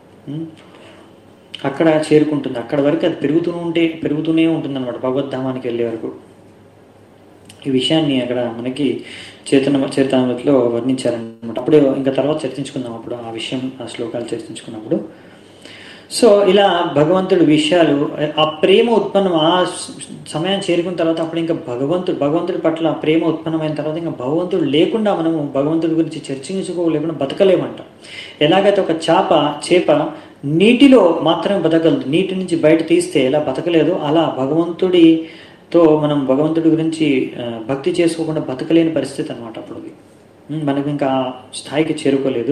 అక్కడ చేరుకుంటుంది. అక్కడ వరకు అది పెరుగుతూ ఉంటే పెరుగుతూనే ఉంటుంది అనమాట భగవద్ధామానికి వెళ్ళే వరకు. ఈ విషయాన్ని అక్కడ మనకి చైతన్య చరితామృతంలో వర్ణించారనమాట. అప్పుడు ఇంకా తర్వాత చర్చించుకుందాం అప్పుడు ఆ విషయం, ఆ శ్లోకాలు చర్చించుకున్నప్పుడు. సో ఇలా భగవంతుడి విషయాలు, ఆ ప్రేమ ఉత్పన్నం ఆ సమయాన్ని చేరుకున్న తర్వాత అప్పుడు ఇంకా భగవంతుడు భగవంతుడి పట్ల ప్రేమ ఉత్పన్నమైన తర్వాత ఇంకా భగవంతుడు లేకుండా మనము భగవంతుడి గురించి చర్చించుకోలేకుండా బతకలేమంట. ఎలాగైతే ఒక చేప చేప నీటిలో మాత్రమే బతకగలదు, నీటి నుంచి బయట తీస్తే ఎలా బతకలేదు, అలా భగవంతుడితో మనం భగవంతుడి గురించి భక్తి చేసుకోకుండా బతకలేని పరిస్థితి అనమాట. అప్పుడు మనకు ఇంకా స్థాయికి చేరుకోలేదు.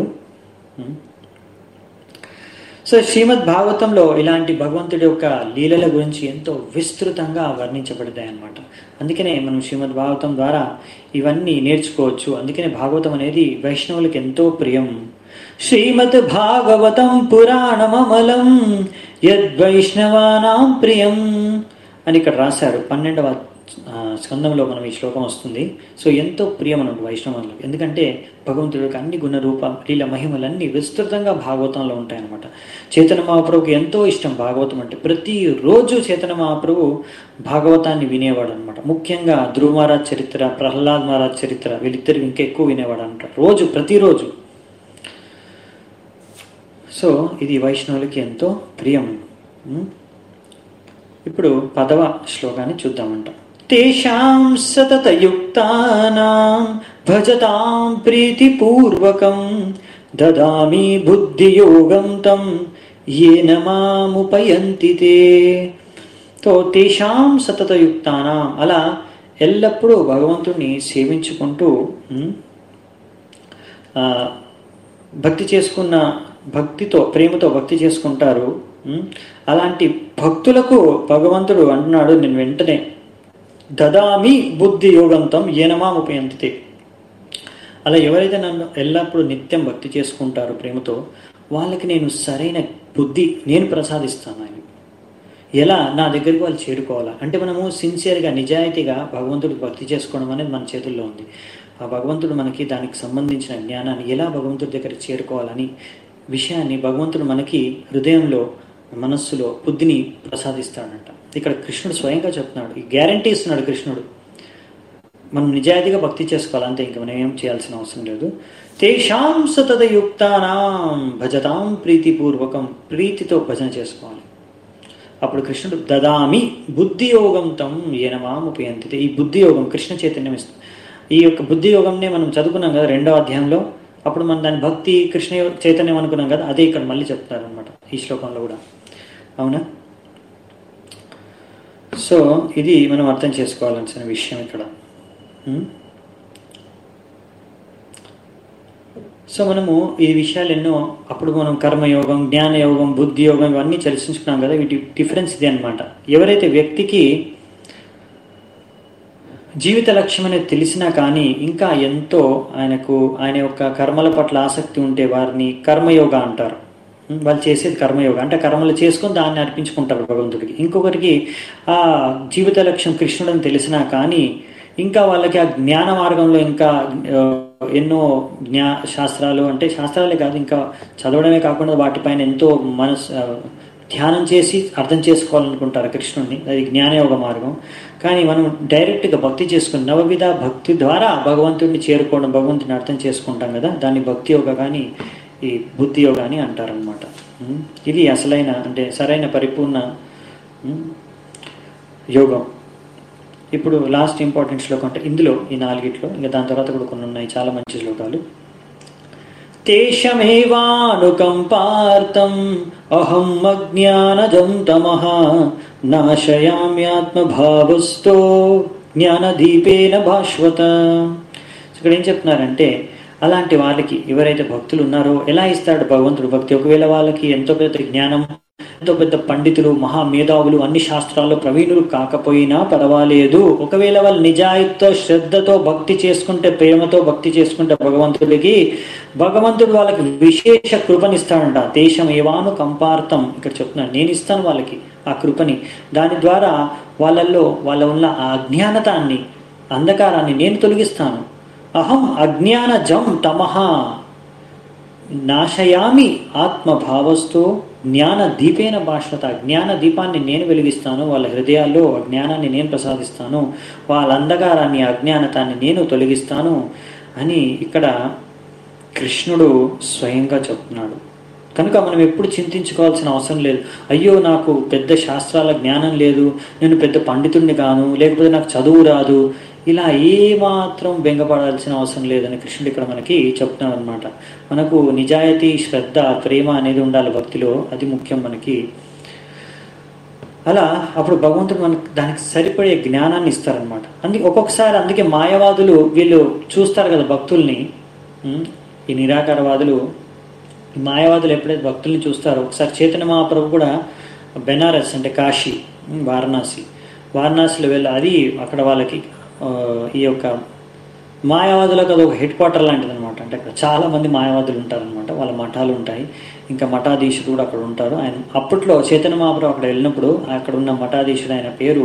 సో శ్రీమద్ భాగవతంలో ఇలాంటి భగవంతుడి యొక్క లీలల గురించి ఎంతో విస్తృతంగా వర్ణించబడతాయి అన్నమాట. అందుకనే మనం శ్రీమద్ భాగవతం ద్వారా ఇవన్నీ నేర్చుకోవచ్చు. అందుకనే భాగవతం అనేది వైష్ణవులకు ఎంతో ప్రియం. శ్రీమద్ భాగవతం పురాణమమలం యద్వైష్ణవానాం ప్రియం అని ఇక్కడ రాశారు. పన్నెండవ స్కందంలో మనం ఈ శ్లోకం వస్తుంది. సో ఎంతో ప్రియం అన్నమాట వైష్ణవులకు. ఎందుకంటే భగవంతుడి యొక్క అన్ని గుణ రూప లీల మహిమలన్నీ విస్తృతంగా భాగవతంలో ఉంటాయన్నమాట. చైతన్య మహాప్రభుకి ఎంతో ఇష్టం భాగవతం అంటే. ప్రతిరోజు చైతన్య మహాప్రభు భాగవతాన్ని వినేవాడు అనమాట. ముఖ్యంగా ధ్రువ మహారాజ్ చరిత్ర, ప్రహ్లాద్ మహారాజ్ చరిత్ర, వీళ్ళిద్దరు ఇంకా ఎక్కువ వినేవాడు అనమాట రోజు, ప్రతిరోజు. సో ఇది వైష్ణవులకి ఎంతో ప్రియం. ఇప్పుడు పదవ శ్లోకాన్ని చూద్దామంట. తేషాం సతతయుక్తానాం భజతాం ప్రీతిపూర్వకం దదామి బుద్ధియోగం తం येन మాముపయంతి తే. తో తేషాం సతతయుక్తానాం, అలా ఎల్లప్పుడూ భగవంతుడిని సేవించుకుంటూ భక్తి చేసుకున్న భక్తితో ప్రేమతో భక్తి చేసుకుంటారు. అలాంటి భక్తులకు భగవంతుడు అంటున్నాడు, నేను వెంటనే దదామి బుద్ధి యోగంతం ఏనమా ఉపయంతితే. అలా ఎవరైతే నన్ను ఎల్లప్పుడూ నిత్యం భక్తి చేసుకుంటారో ప్రేమతో, వాళ్ళకి నేను సరైన బుద్ధి నేను ప్రసాదిస్తాను. ఆయన ఎలా నా దగ్గరికి వాళ్ళు చేరుకోవాలా అంటే మనము సిన్సియర్గా నిజాయితీగా భగవంతుడికి భక్తి చేసుకోవడం అనేది మన చేతుల్లో ఉంది. ఆ భగవంతుడు మనకి దానికి సంబంధించిన జ్ఞానాన్ని ఎలా భగవంతుడి దగ్గరికి చేరుకోవాలని విషయాన్ని భగవంతుడు మనకి హృదయంలో మనస్సులో బుద్ధిని ప్రసాదిస్తాడంట. ఇక్కడ కృష్ణుడు స్వయంగా చెప్తున్నాడు, ఈ గ్యారంటీ ఇస్తున్నాడు కృష్ణుడు. మనం నిజాయితీగా భక్తి చేసుకోవాలి, అంతే, ఇంకా మనం ఏం చేయాల్సిన అవసరం లేదు. తేషాం సతతయుక్తానాం భజతాం ప్రీతిపూర్వకం, ప్రీతితో భజన చేసుకోవాలి. అప్పుడు కృష్ణుడు దదామి బుద్ధి యోగం తం ఏనమాం ఉపయంతి. ఈ బుద్ధి యోగం కృష్ణ చైతన్యం ఇస్తుంది. ఈ యొక్క బుద్ధి యోగంనే మనం చదువుకున్నాం కదా రెండవ అధ్యాయంలో. అప్పుడు మనం దాని భక్తి కృష్ణ చైతన్యం అనుకున్నాం కదా, అదే ఇక్కడ మళ్ళీ చెప్తారు అనమాట ఈ శ్లోకంలో కూడా. అవునా? సో ఇది మనం అర్థం చేసుకోవాల్సిన విషయం ఇక్కడ. సో మనము ఈ విషయాలు ఎన్నో అప్పుడు మనం కర్మయోగం, జ్ఞానయోగం, బుద్ధి యోగం ఇవన్నీ చర్చించుకున్నాం కదా. వీటి డిఫరెన్స్ ఇది అనమాట. ఎవరైతే వ్యక్తికి జీవిత లక్ష్యం అనేది తెలిసినా కానీ ఇంకా ఎంతో ఆయనకు ఆయన యొక్క కర్మల పట్ల ఆసక్తి ఉంటే వారిని కర్మయోగ అంటారు. వాళ్ళు చేసేది కర్మయోగ అంటే కర్మలు చేసుకొని దాన్ని అర్పించుకుంటారు భగవంతుడికి. ఇంకొకరికి ఆ జీవిత లక్ష్యం కృష్ణుడని తెలిసినా కానీ ఇంకా వాళ్ళకి ఆ జ్ఞాన మార్గంలో ఇంకా ఎన్నో జ్ఞా శాస్త్రాలు అంటే శాస్త్రాలే కాదు, ఇంకా చదవడమే కాకుండా వాటిపైన ఎంతో మనసు ధ్యానం చేసి అర్థం చేసుకోవాలనుకుంటారు కృష్ణుడిని. అది జ్ఞానయోగ మార్గం. కానీ మనం డైరెక్ట్గా భక్తి చేసుకుని నవవిధ భక్తి ద్వారా భగవంతుడిని చేరుకోవడం, భగవంతుడిని అర్థం చేసుకుంటాం కదా, దాన్ని భక్తి యోగ కానీ ఈ బుద్ధి యోగ అని అంటారనమాట. ఇది అసలైన అంటే సరైన పరిపూర్ణ యోగం. ఇప్పుడు లాస్ట్ ఇంపార్టెంట్ శ్లోకం అంటే ఇందులో ఈ నాలుగిట్లో, ఇంకా దాని తర్వాత కూడా కొన్ని ఉన్నాయి చాలా మంచి శ్లోకాలు. తేషమేవానుకంపార్థం అహం అజ్ఞానజం తమః నాశయామ్యాత్మభావస్థో జ్ఞానదీపేన భాస్వత. ఇక్కడ ఏం చెప్తున్నారంటే అలాంటి వాళ్ళకి ఎవరైతే భక్తులు ఉన్నారో ఎలా ఇస్తాడు భగవంతుడు భక్తి? ఒకవేళ వాళ్ళకి ఎంతో పెద్ద జ్ఞానం, ఎంతో పెద్ద పండితులు, మహామేధావులు, అన్ని శాస్త్రాల్లో ప్రవీణులు కాకపోయినా పర్వాలేదు, ఒకవేళ వాళ్ళు నిజాయితీతో శ్రద్ధతో భక్తి చేసుకుంటే, ప్రేమతో భక్తి చేసుకుంటే భగవంతుడికి, భగవంతుడు వాళ్ళకి విశేష కృపనిస్తాడంట. దేశం ఏవాను కంపార్థం ఇక్కడ చెప్తున్నాడు, నేను ఇస్తాను వాళ్ళకి ఆ కృపని. దాని ద్వారా వాళ్ళల్లో వాళ్ళ ఉన్న ఆ అజ్ఞానతాన్ని, అంధకారాన్ని నేను తొలగిస్తాను. అహం అజ్ఞానజం తమః నాశయామి ఆత్మభావస్థో జ్ఞాన దీపేన భాస్వత. జ్ఞాన దీపాన్ని నేను వెలిగిస్తాను, వాళ్ళ హృదయాల్లో జ్ఞానాన్ని నేను ప్రసాదిస్తాను, వాళ్ళ అంధకారాన్ని, అజ్ఞానతాన్ని నేను తొలగిస్తాను అని ఇక్కడ కృష్ణుడు స్వయంగా చెప్తున్నాడు. కనుక మనం ఎప్పుడు చింతించుకోవాల్సిన అవసరం లేదు. అయ్యో నాకు పెద్ద శాస్త్రాల జ్ఞానం లేదు, నేను పెద్ద పండితుడిని కాను, లేకపోతే నాకు చదువు రాదు, ఇలా ఏమాత్రం బెంగపడాల్సిన అవసరం లేదని కృష్ణుడు ఇక్కడ మనకి చెప్తున్నాడు అనమాట. మనకు నిజాయితీ, శ్రద్ధ, ప్రేమ అనేది ఉండాలి భక్తిలో, అది ముఖ్యం మనకి. అలా అప్పుడు భగవంతుడు మనకు దానికి సరిపడే జ్ఞానాన్ని ఇస్తారనమాట. అందుకే ఒక్కొక్కసారి అందుకే మాయవాదులు వీళ్ళు చూస్తారు కదా భక్తుల్ని, ఈ నిరాకారవాదులు, ఈ మాయవాదులు ఎప్పుడైతే భక్తుల్ని చూస్తారో, ఒకసారి చైతన్య మహాప్రభు కూడా బెనారస్ అంటే కాశీ, వారణాసి, వారణాసిలో వెళ్ళి అది అక్కడ వాళ్ళకి ఈ యొక్క మాయావాదులకు అది ఒక హెడ్ క్వార్టర్ లాంటిది అనమాట. అంటే అక్కడ చాలా మంది మాయావాదులు ఉంటారనమాట, వాళ్ళ మఠాలు ఉంటాయి, ఇంకా మఠాధీశుడు కూడా అక్కడ ఉంటారు. ఆయన అప్పట్లో చైతన్య మహాప్రభు అక్కడ వెళ్ళినప్పుడు అక్కడ ఉన్న మఠాధీశుడు ఆయన పేరు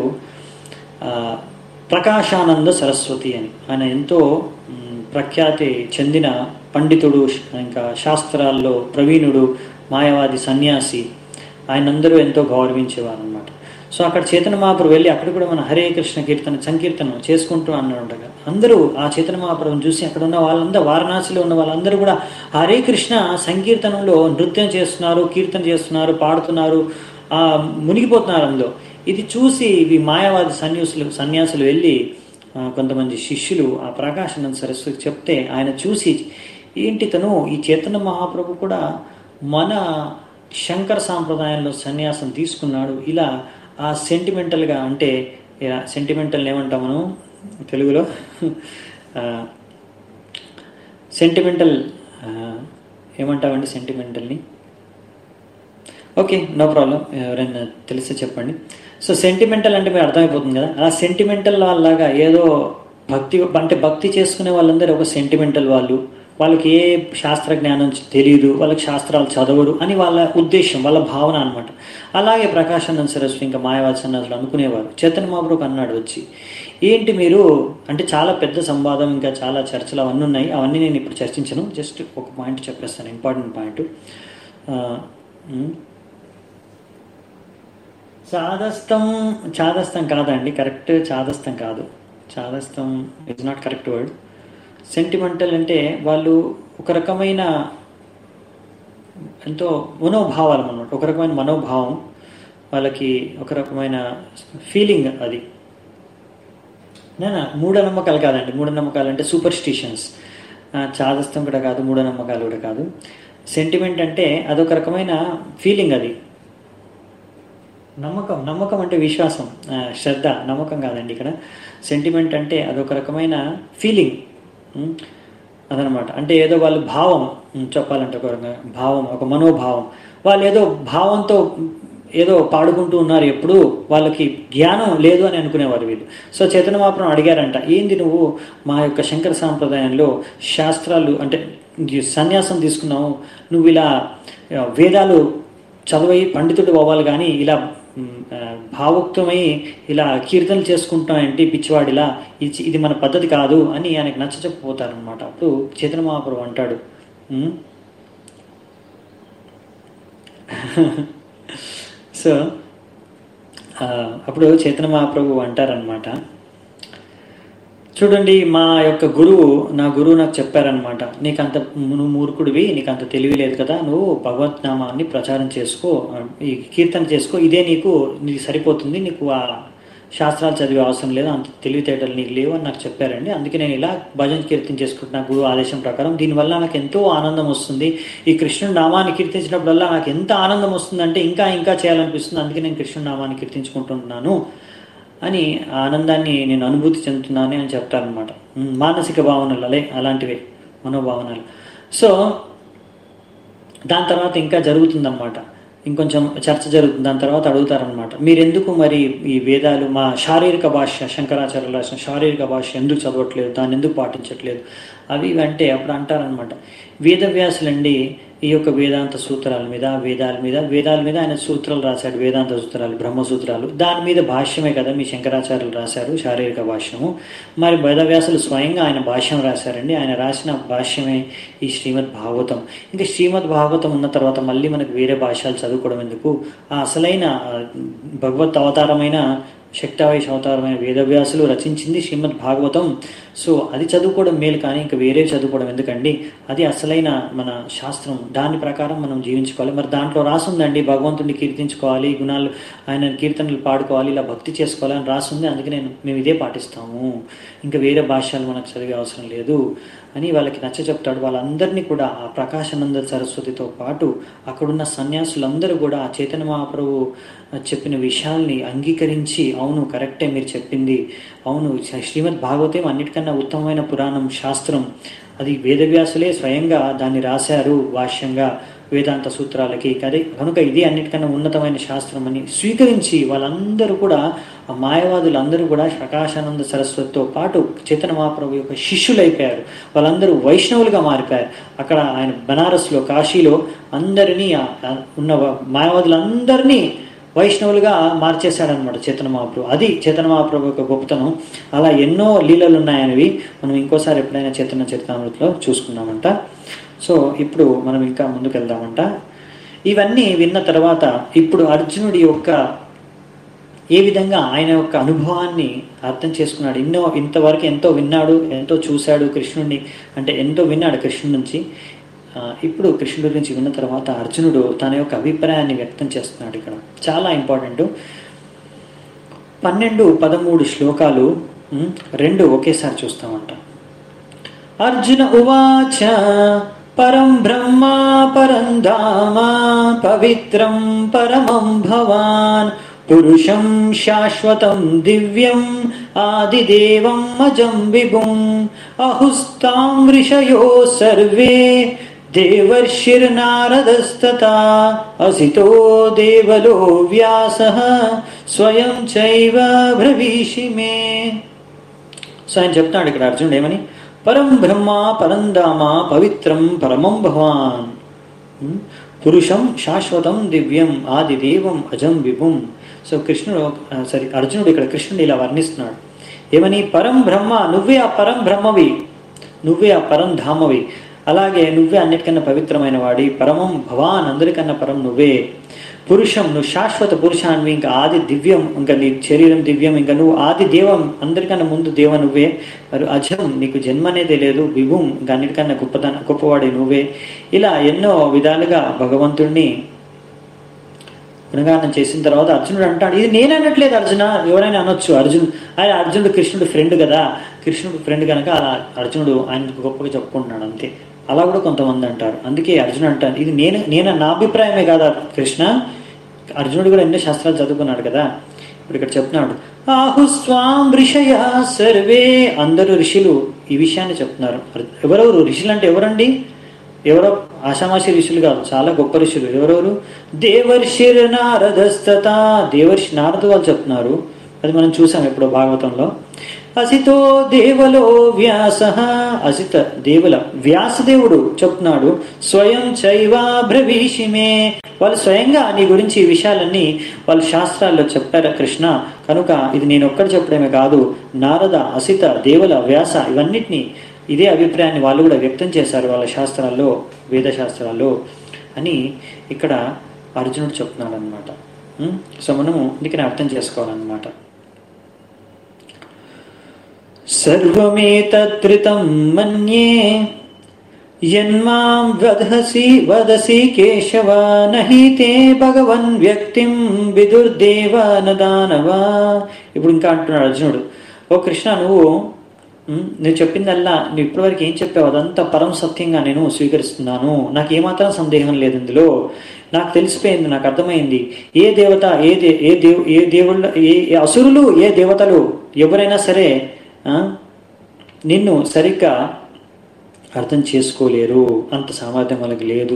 ప్రకాశానంద సరస్వతి అని. ఆయన ఎంతో ప్రఖ్యాతి చెందిన పండితుడు, ఇంకా శాస్త్రాల్లో ప్రవీణుడు, మాయావాది సన్యాసి. ఆయనందరూ ఎంతో గౌరవించేవారు అనమాట. సో అక్కడ చైతన్య మహాప్రభు వెళ్ళి అక్కడ కూడా మన హరే కృష్ణ కీర్తన సంకీర్తనం చేసుకుంటూ అన్నాడు. అందరూ ఆ చైతన్య మహాప్రభుని చూసి అక్కడ ఉన్న వాళ్ళందరూ, వారణాసిలో ఉన్న వాళ్ళందరూ కూడా హరే కృష్ణ సంకీర్తనంలో నృత్యం చేస్తున్నారు, కీర్తన చేస్తున్నారు, పాడుతున్నారు, ఆ మునిగిపోతున్నారు అందులో. ఇది చూసి ఇవి మాయావాది సన్యాసులు సన్యాసులు వెళ్ళి కొంతమంది శిష్యులు ఆ ప్రకాశానంద సరస్వతి చెప్తే ఆయన చూసి, ఏంటి తను ఈ చైతన్య మహాప్రభు కూడా మన శంకర సాంప్రదాయంలో సన్యాసం తీసుకున్నాడు, ఇలా ఆ సెంటిమెంటల్గా, అంటే సెంటిమెంటల్ ఏమంటాం మనం తెలుగులో, సెంటిమెంటల్ ఏమంటామండి సెంటిమెంటల్ని? ఓకే, నో ప్రాబ్లం, ఎవరైనా తెలిస్తే చెప్పండి. సో సెంటిమెంటల్ అంటే మీరు అర్థమైపోతుంది కదా, అలా సెంటిమెంటల్ వాళ్ళలాగా ఏదో భక్తి అంటే భక్తి చేసుకునే వాళ్ళందరూ ఒక సెంటిమెంటల్ వాళ్ళు, వాళ్ళకి ఏ శాస్త్ర జ్ఞానం తెలియదు, వాళ్ళకి శాస్త్రాలు చదవరు అని వాళ్ళ ఉద్దేశం, వాళ్ళ భావన అనమాట. అలాగే ప్రకాశానంద సరస్వతి ఇంకా మాయావాది సన్యాసులు అనుకునేవారు. చైతన్య మహాప్రభుకు అన్నాడు వచ్చి, ఏంటి మీరు అంటే చాలా పెద్ద సంవాదం, ఇంకా చాలా చర్చలు అవన్నీ ఉన్నాయి, అవన్నీ నేను ఇప్పుడు చర్చించను, జస్ట్ ఒక పాయింట్ చెప్పేస్తాను, ఇంపార్టెంట్ పాయింట్. చాదస్తం చాదస్తం కాదండి, కరెక్ట్ చాదస్తం కాదు, చాదస్తం is not correct word. Sentimental అంటే వాళ్ళు ఒక రకమైన ఎంతో మనోభావాలు అన్నమాట, ఒక రకమైన మనోభావం, వాళ్ళకి ఒక రకమైన ఫీలింగ్. అది నేనా మూఢనమ్మకాలు కాదండి, మూఢనమ్మకాలు అంటే సూపర్స్టిషన్స్. చాదస్తం కూడా కాదు, మూఢనమ్మకాలు కూడా కాదు. సెంటిమెంట్ అంటే అదొక రకమైన ఫీలింగ్, అది నమ్మకం నమ్మకం అంటే విశ్వాసం, ఆ, శ్రద్ధ, నమ్మకం కాదండి ఇక్కడ. సెంటిమెంట్ అంటే అదొక రకమైన ఫీలింగ్, ఉమ్, అదనమాట. అంటే ఏదో వాళ్ళు భావం, ఉమ్, చెప్పాలంటే ఒక రకంగా భావం, ఒక మనోభావం. వాళ్ళు ఏదో భావంతో ఏదో పాడుకుంటూ ఉన్నారు, ఎప్పుడు వాళ్ళకి జ్ఞానం లేదు అని అనుకునేవారు వీళ్ళు. సో చైతన్య మహాప్రభు అడిగారంట, ఏంది నువ్వు మా యొక్క శంకర సాంప్రదాయంలో శాస్త్రాలు అంటే ఈ సన్యాసం తీసుకున్నావు, నువ్వు ఇలా ఆ, వేదాలు చదువై పండితుడు అవ్వాలి కానీ ఇలా ఉమ్, ఆ, భావోక్తమై ఇలా కీర్తనలు చేసుకుంటామేంటి పిచ్చివాడిలా, ఇది ఇది మన పద్ధతి కాదు అని ఆయనకు నచ్చ చెప్పిపోతారనమాట. అప్పుడు చైతన్య మహాప్రభు అంటాడు, ఉమ్, సో ఆ, అప్పుడు చైతన్య మహాప్రభు అంటారనమాట, చూడండి మా యొక్క గురువు, నా గురువు నాకు చెప్పారనమాట, నీకు అంత నువ్వు మూర్ఖుడివి, నీకు అంత తెలివి లేదు కదా, నువ్వు భగవద్నామాన్ని ప్రచారం చేసుకో, ఈ కీర్తన చేసుకో, ఇదే నీకు నీకు సరిపోతుంది, నీకు ఆ శాస్త్రాలు చదివే అవసరం లేదు, అంత తెలివితేటలు నీకు లేవు అని నాకు చెప్పారండి. అందుకే నేను ఇలా భజన కీర్తన చేసుకుంటున్నా గురువు ఆదేశం ప్రకారం. దీనివల్ల నాకు ఎంతో ఆనందం వస్తుంది, ఈ కృష్ణుడి నామాన్ని కీర్తించినప్పుడల్లా నాకు ఎంత ఆనందం వస్తుందంటే ఇంకా ఇంకా చేయాలనిపిస్తుంది, అందుకే నేను కృష్ణుడి నామాన్ని కీర్తించుకుంటున్నాను అని ఆనందాన్ని నేను అనుభూతి చెందుతున్నాను అని చెప్తారనమాట. మానసిక భావనలు అలే అలాంటివే మనోభావనలు. సో దాని తర్వాత ఇంకా జరుగుతుందన్నమాట, ఇంకొంచెం చర్చ జరుగుతుంది. దాని తర్వాత అడుగుతారనమాట, మీరెందుకు మరి ఈ వేదాలు మా శారీరక భాష, శంకరాచార్యులు రాసిన శారీరక భాష ఎందుకు చదవట్లేదు, దాన్ని ఎందుకు పాటించట్లేదు అవి ఇవి అంటే అప్పుడు అంటారనమాట, వేదవ్యాసులండి ఈ యొక్క వేదాంత సూత్రాల మీద వేదాల మీద వేదాల మీద ఆయన సూత్రాలు రాశాడు, వేదాంత సూత్రాలు, బ్రహ్మసూత్రాలు, దాని మీద భాష్యమే కదా మీ శంకరాచార్యులు రాశారు, శారీరక భాష్యము. మరి వేదవ్యాసులు స్వయంగా ఆయన భాష్యం రాశారండి, ఆయన రాసిన భాష్యమే ఈ శ్రీమద్ భాగవతం. ఇంకా శ్రీమద్ భాగవతం ఉన్న తర్వాత మళ్ళీ మనకు వేరే భాష్యాలు చదువుకోవడం ఎందుకు, ఆ అసలైన భగవత్ అవతారమైన శక్తావేశ అవతారమైన వేదవ్యాసులు రచించింది శ్రీమద్ భాగవతం. సో అది చదువుకోవడం మేలు కానీ ఇంకా వేరే చదువుకోవడం ఎందుకండి, అది అసలైన మన శాస్త్రం, దాని ప్రకారం మనం జీవించుకోవాలి. మరి దాంట్లో రాసుందండి భగవంతుడిని కీర్తించుకోవాలి, గుణాలు ఆయన కీర్తనలు పాడుకోవాలి, ఇలా భక్తి చేసుకోవాలి అని రాసుంది, అందుకే నేను మేము ఇదే పాటిస్తాము, ఇంకా వేరే భాష్యాలు మనకు చదివే అవసరం లేదు అని వాళ్ళకి నచ్చ చెప్తాడు. వాళ్ళందరినీ కూడా ఆ ప్రకాశానంద సరస్వతితో పాటు అక్కడున్న సన్యాసులందరూ కూడా ఆ చైతన్య మహాప్రభు చెప్పిన విషయాల్ని అంగీకరించి, అవును కరెక్టే మీరు చెప్పింది, అవును శ్రీమద్ భాగవతం అన్నిటికన్నా ఉత్తమమైన పురాణం, శాస్త్రం, అది వేదవ్యాసులే స్వయంగా దాన్ని రాశారు భాష్యంగా వేదాంత సూత్రాలకి, కదే కనుక ఇది అన్నిటికన్నా ఉన్నతమైన శాస్త్రం అని స్వీకరించి వాళ్ళందరూ కూడా ఆ మాయవాదులందరూ కూడా ప్రకాశానంద సరస్వతితో పాటు చైతన్య మహాప్రభు యొక్క శిష్యులైపోయారు. వాళ్ళందరూ వైష్ణవులుగా మారిపోయారు. అక్కడ ఆయన బనారస్లో, కాశీలో అందరినీ ఉన్న మాయవాదులందరినీ వైష్ణవులుగా మార్చేశాడనమాట చైతన్య మహాప్రభు. అది చైతన్య మహాప్రభు యొక్క గొప్పతనం. అలా ఎన్నో లీలలు ఉన్నాయనివి మనం ఇంకోసారి ఎప్పుడైనా చైతన్య చరితామృతిలో చూసుకున్నామంట. సో ఇప్పుడు మనం ఇంకా ముందుకు వెళ్దామంట. ఇవన్నీ విన్న తర్వాత ఇప్పుడు అర్జునుడి యొక్క ఏ విధంగా ఆయన యొక్క అనుభవాన్ని అర్థం చేసుకున్నాడు, ఎన్నో ఇంతవరకు ఎంతో విన్నాడు, ఎంతో చూశాడు కృష్ణుడిని, అంటే ఎంతో విన్నాడు కృష్ణుడి నుంచి. ఇప్పుడు కృష్ణుడి గురించి విన్న తర్వాత అర్జునుడు తన యొక్క అభిప్రాయాన్ని వ్యక్తం చేస్తున్నాడు. ఇక్కడ చాలా ఇంపార్టెంట్. పన్నెండు పదమూడు శ్లోకాలు రెండు ఒకేసారి చూస్తామంట. అర్జున ఉవాచ పరం బ్రహ్మ పరం ధామ పవిత్రం పరమం భవాన్ పురుషం శాశ్వతం దివ్యం ఆదిదేవం అజం విభుం అహుస్తాం ఋషయో సర్వే దేవర్షిర్నారదస్తతా అసితో దేవలో వ్యాసః స్వయం చైవ బ్రవీషి మే. సో ఆయన చెప్తాడు ఇక్కడ అర్జునుడు ఏమని, పరం బ్రహ్మ పరం ధామ పవిత్రం పరమం భవాన్ పురుషం శాశ్వతం దివ్యం ఆదిదేవం అజం విభుం. సో కృష్ణుడు సరి అర్జునుడు ఇక్కడ కృష్ణుడు ఇలా వర్ణిస్తున్నాడు ఏమని, పరం బ్రహ్మ నువ్వే ఆ పరం బ్రహ్మవి, నువ్వే ఆ పరం ధామవి, అలాగే నువ్వే అన్నిటికన్నా పవిత్రమైన వాడి, పరమం భవాన్ అందరికన్నా పరం నువ్వే, పురుషం నువ్వు శాశ్వత పురుషాన్వి, ఇంకా ఆది దివ్యం, ఇంకా నీ శరీరం దివ్యం, ఇంకా నువ్వు ఆది దేవం అందరికన్నా ముందు దేవ నువ్వే, మరి అజం నీకు జన్మ అనేది లేదు, విభుం ఇంకా అన్నిటికన్నా గొప్పదన గొప్పవాడి నువ్వే. ఇలా ఎన్నో విధాలుగా భగవంతుడిని గుణగానం చేసిన తర్వాత అర్జునుడు అంటాడు, ఇది నేను అనట్లేదు అర్జున, ఎవరైనా అనొచ్చు, అర్జున్ ఆయన అర్జునుడు కృష్ణుడు ఫ్రెండ్ కదా, కృష్ణుడు ఫ్రెండ్ కనుక అలా అర్జునుడు ఆయనకు గొప్పగా చెప్పుకుంటున్నాడు అంతే. అలా కూడా కొంతమంది అంటారు. అందుకే అర్జునుడు అంటాడు, ఇది నేను నేను నా అభిప్రాయమే కాదా కృష్ణ, అర్జునుడు కూడా ఎన్నో శాస్త్రాలు చదువుకున్నాడు కదా. ఇప్పుడు ఇక్కడ చెప్తున్నాడు, ఆహుస్వాం ఋషయ సర్వే, అందరూ ఋషులు ఈ విషయాన్ని చెప్తున్నారు. ఎవరెవరు ఋషులు అంటే ఎవరండి? ఎవరో ఆషామాషి ఋషులు కాదు, చాలా గొప్ప ఋషులు. ఎవరెవరు? దేవర్షిర్ నారదస్తత, దేవర్షి నారదు వాళ్ళు చెప్తున్నారు. అది మనం చూసాం ఎప్పుడో భాగవతంలో. అసితో దేవలో వ్యాస, అసిత దేవుల వ్యాసదేవుడు చెప్తున్నాడు. స్వయం చైవా బ్రవీషిమే, వాళ్ళు స్వయంగా నీ గురించి ఈ విషయాలన్నీ వాళ్ళు శాస్త్రాల్లో చెప్పారు కృష్ణ. కనుక ఇది నేను ఒక్కటి చెప్పడమే కాదు, నారద, అసిత, దేవుల, వ్యాస ఇవన్నిటినీ ఇదే అభిప్రాయాన్ని వాళ్ళు కూడా వ్యక్తం చేశారు వాళ్ళ శాస్త్రాల్లో, వేద శాస్త్రాల్లో అని ఇక్కడ అర్జునుడు చెప్తున్నాడు అనమాట. సో మనము ఇందుకని అర్థం చేసుకోవాలన్నమాట. సర్వమేతత్రితం మన్యే యన్మాం వదసి వదసి కేశవ, నహి తే భగవన్ వ్యక్తిం విదుర్దేవ నదానవా. ఇప్పుడు ఇంకా అంటున్నాడు అర్జునుడు, ఓ కృష్ణ, నువ్వు నువ్వు చెప్పిందల్లా నువ్వు ఇప్పటివరకు ఏం చెప్పావు అదంతా పరమ సత్యంగా నేను స్వీకరిస్తున్నాను. నాకు ఏమాత్రం సందేహం లేదు ఇందులో. నాకు తెలిసిపోయింది, నాకు అర్థమైంది. ఏ దేవత, ఏ దే ఏ దేవు ఏ దేవుళ్ళ ఏ అసురులు, ఏ దేవతలు ఎవరైనా సరే నిన్ను సరిగ్గా అర్థం చేసుకోలేరు, అంత సామర్థ్యం వాళ్ళకి లేదు.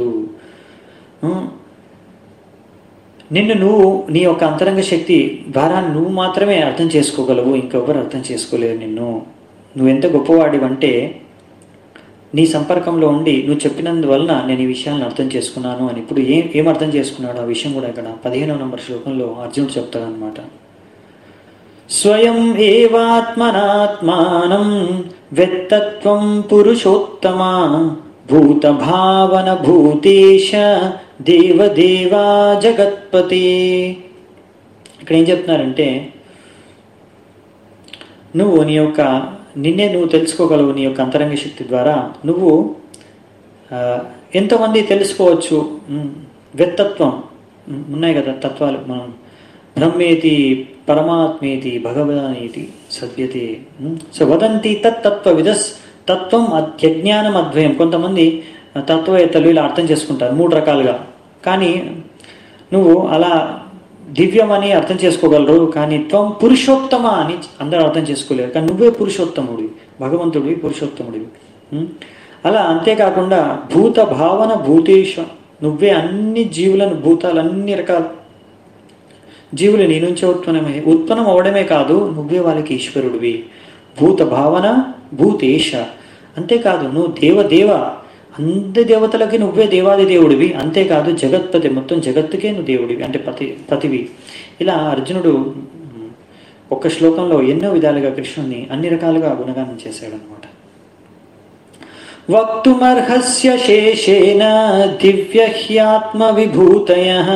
నిన్ను నువ్వు నీ యొక్క అంతరంగ శక్తి ద్వారా నువ్వు మాత్రమే అర్థం చేసుకోగలవు, ఇంకెవ్వరు అర్థం చేసుకోలేరు నిన్ను. నువ్వెంత గొప్పవాడివంటే నీ సంపర్కంలో ఉండి నువ్వు చెప్పినందువలన నేను ఈ విషయాలను అర్థం చేసుకున్నాను అని. ఇప్పుడు ఏం ఏం అర్థం చేసుకున్నాడు ఆ విషయం కూడా ఇక్కడ పదిహేనవ నంబర్ శ్లోకంలో అర్జునుడు చెప్తాడనమాట. స్వయం ఏవాత్మనాత్మానం వెత్తత్వం పురుషోత్తమా, భూత భావన భూతేశ దేవదేవా జగత్పతి. ఇక్కడ ఏం చెప్తున్నారంటే, నువ్వు నీ యొక్క నిన్నే నువ్వు తెలుసుకోగలవు నీ యొక్క అంతరంగ శక్తి ద్వారా. నువ్వు ఎంతమంది తెలుసుకోవచ్చు, వెత్తత్వం ఉన్నాయి కదా తత్వాలు, మనం బ్రహ్మేతి పరమాత్మేతి భగవదానేతి సత్యతే. సో వదంతి తత్తత్వ విదస్, తత్వం అజ్ఞానం అద్వయం. కొంతమంది తత్వవేత్తలు ఇలా అర్థం చేసుకుంటారు మూడు రకాలుగా, కానీ నువ్వు అలా దివ్యమని అర్థం చేసుకోగలరు, కానీ త్వం పురుషోత్తమ అని అందరూ అర్థం చేసుకోలేరు. కానీ నువ్వే పురుషోత్తముడివి, భగవంతుడివి, పురుషోత్తముడివి. అలా అంతేకాకుండా భూత భావన భూతేశ, నువ్వే అన్ని జీవులను, భూతాలు అన్ని రకాల జీవులు నీ నుంచి ఉత్పన్నమే ఉత్పన్నం అవడమే కాదు, నువ్వే వాళ్ళకి ఈశ్వరుడివి. భూత భావన భూతేశ, అంతేకాదు నువ్వు దేవదేవ, అంత దేవతలకి నువ్వే దేవాది దేవుడివి. అంతేకాదు జగత్పతి, మొత్తం జగత్తుకే నువ్వు దేవుడివి, అంటే పతి పతివి. ఇలా అర్జునుడు ఒక్క శ్లోకంలో ఎన్నో విధాలుగా కృష్ణుని అన్ని రకాలుగా గుణగానం చేశాడనమాట. వక్తుమర్హస్య శేషేన దివ్యహ్యాత్మ విభూతయః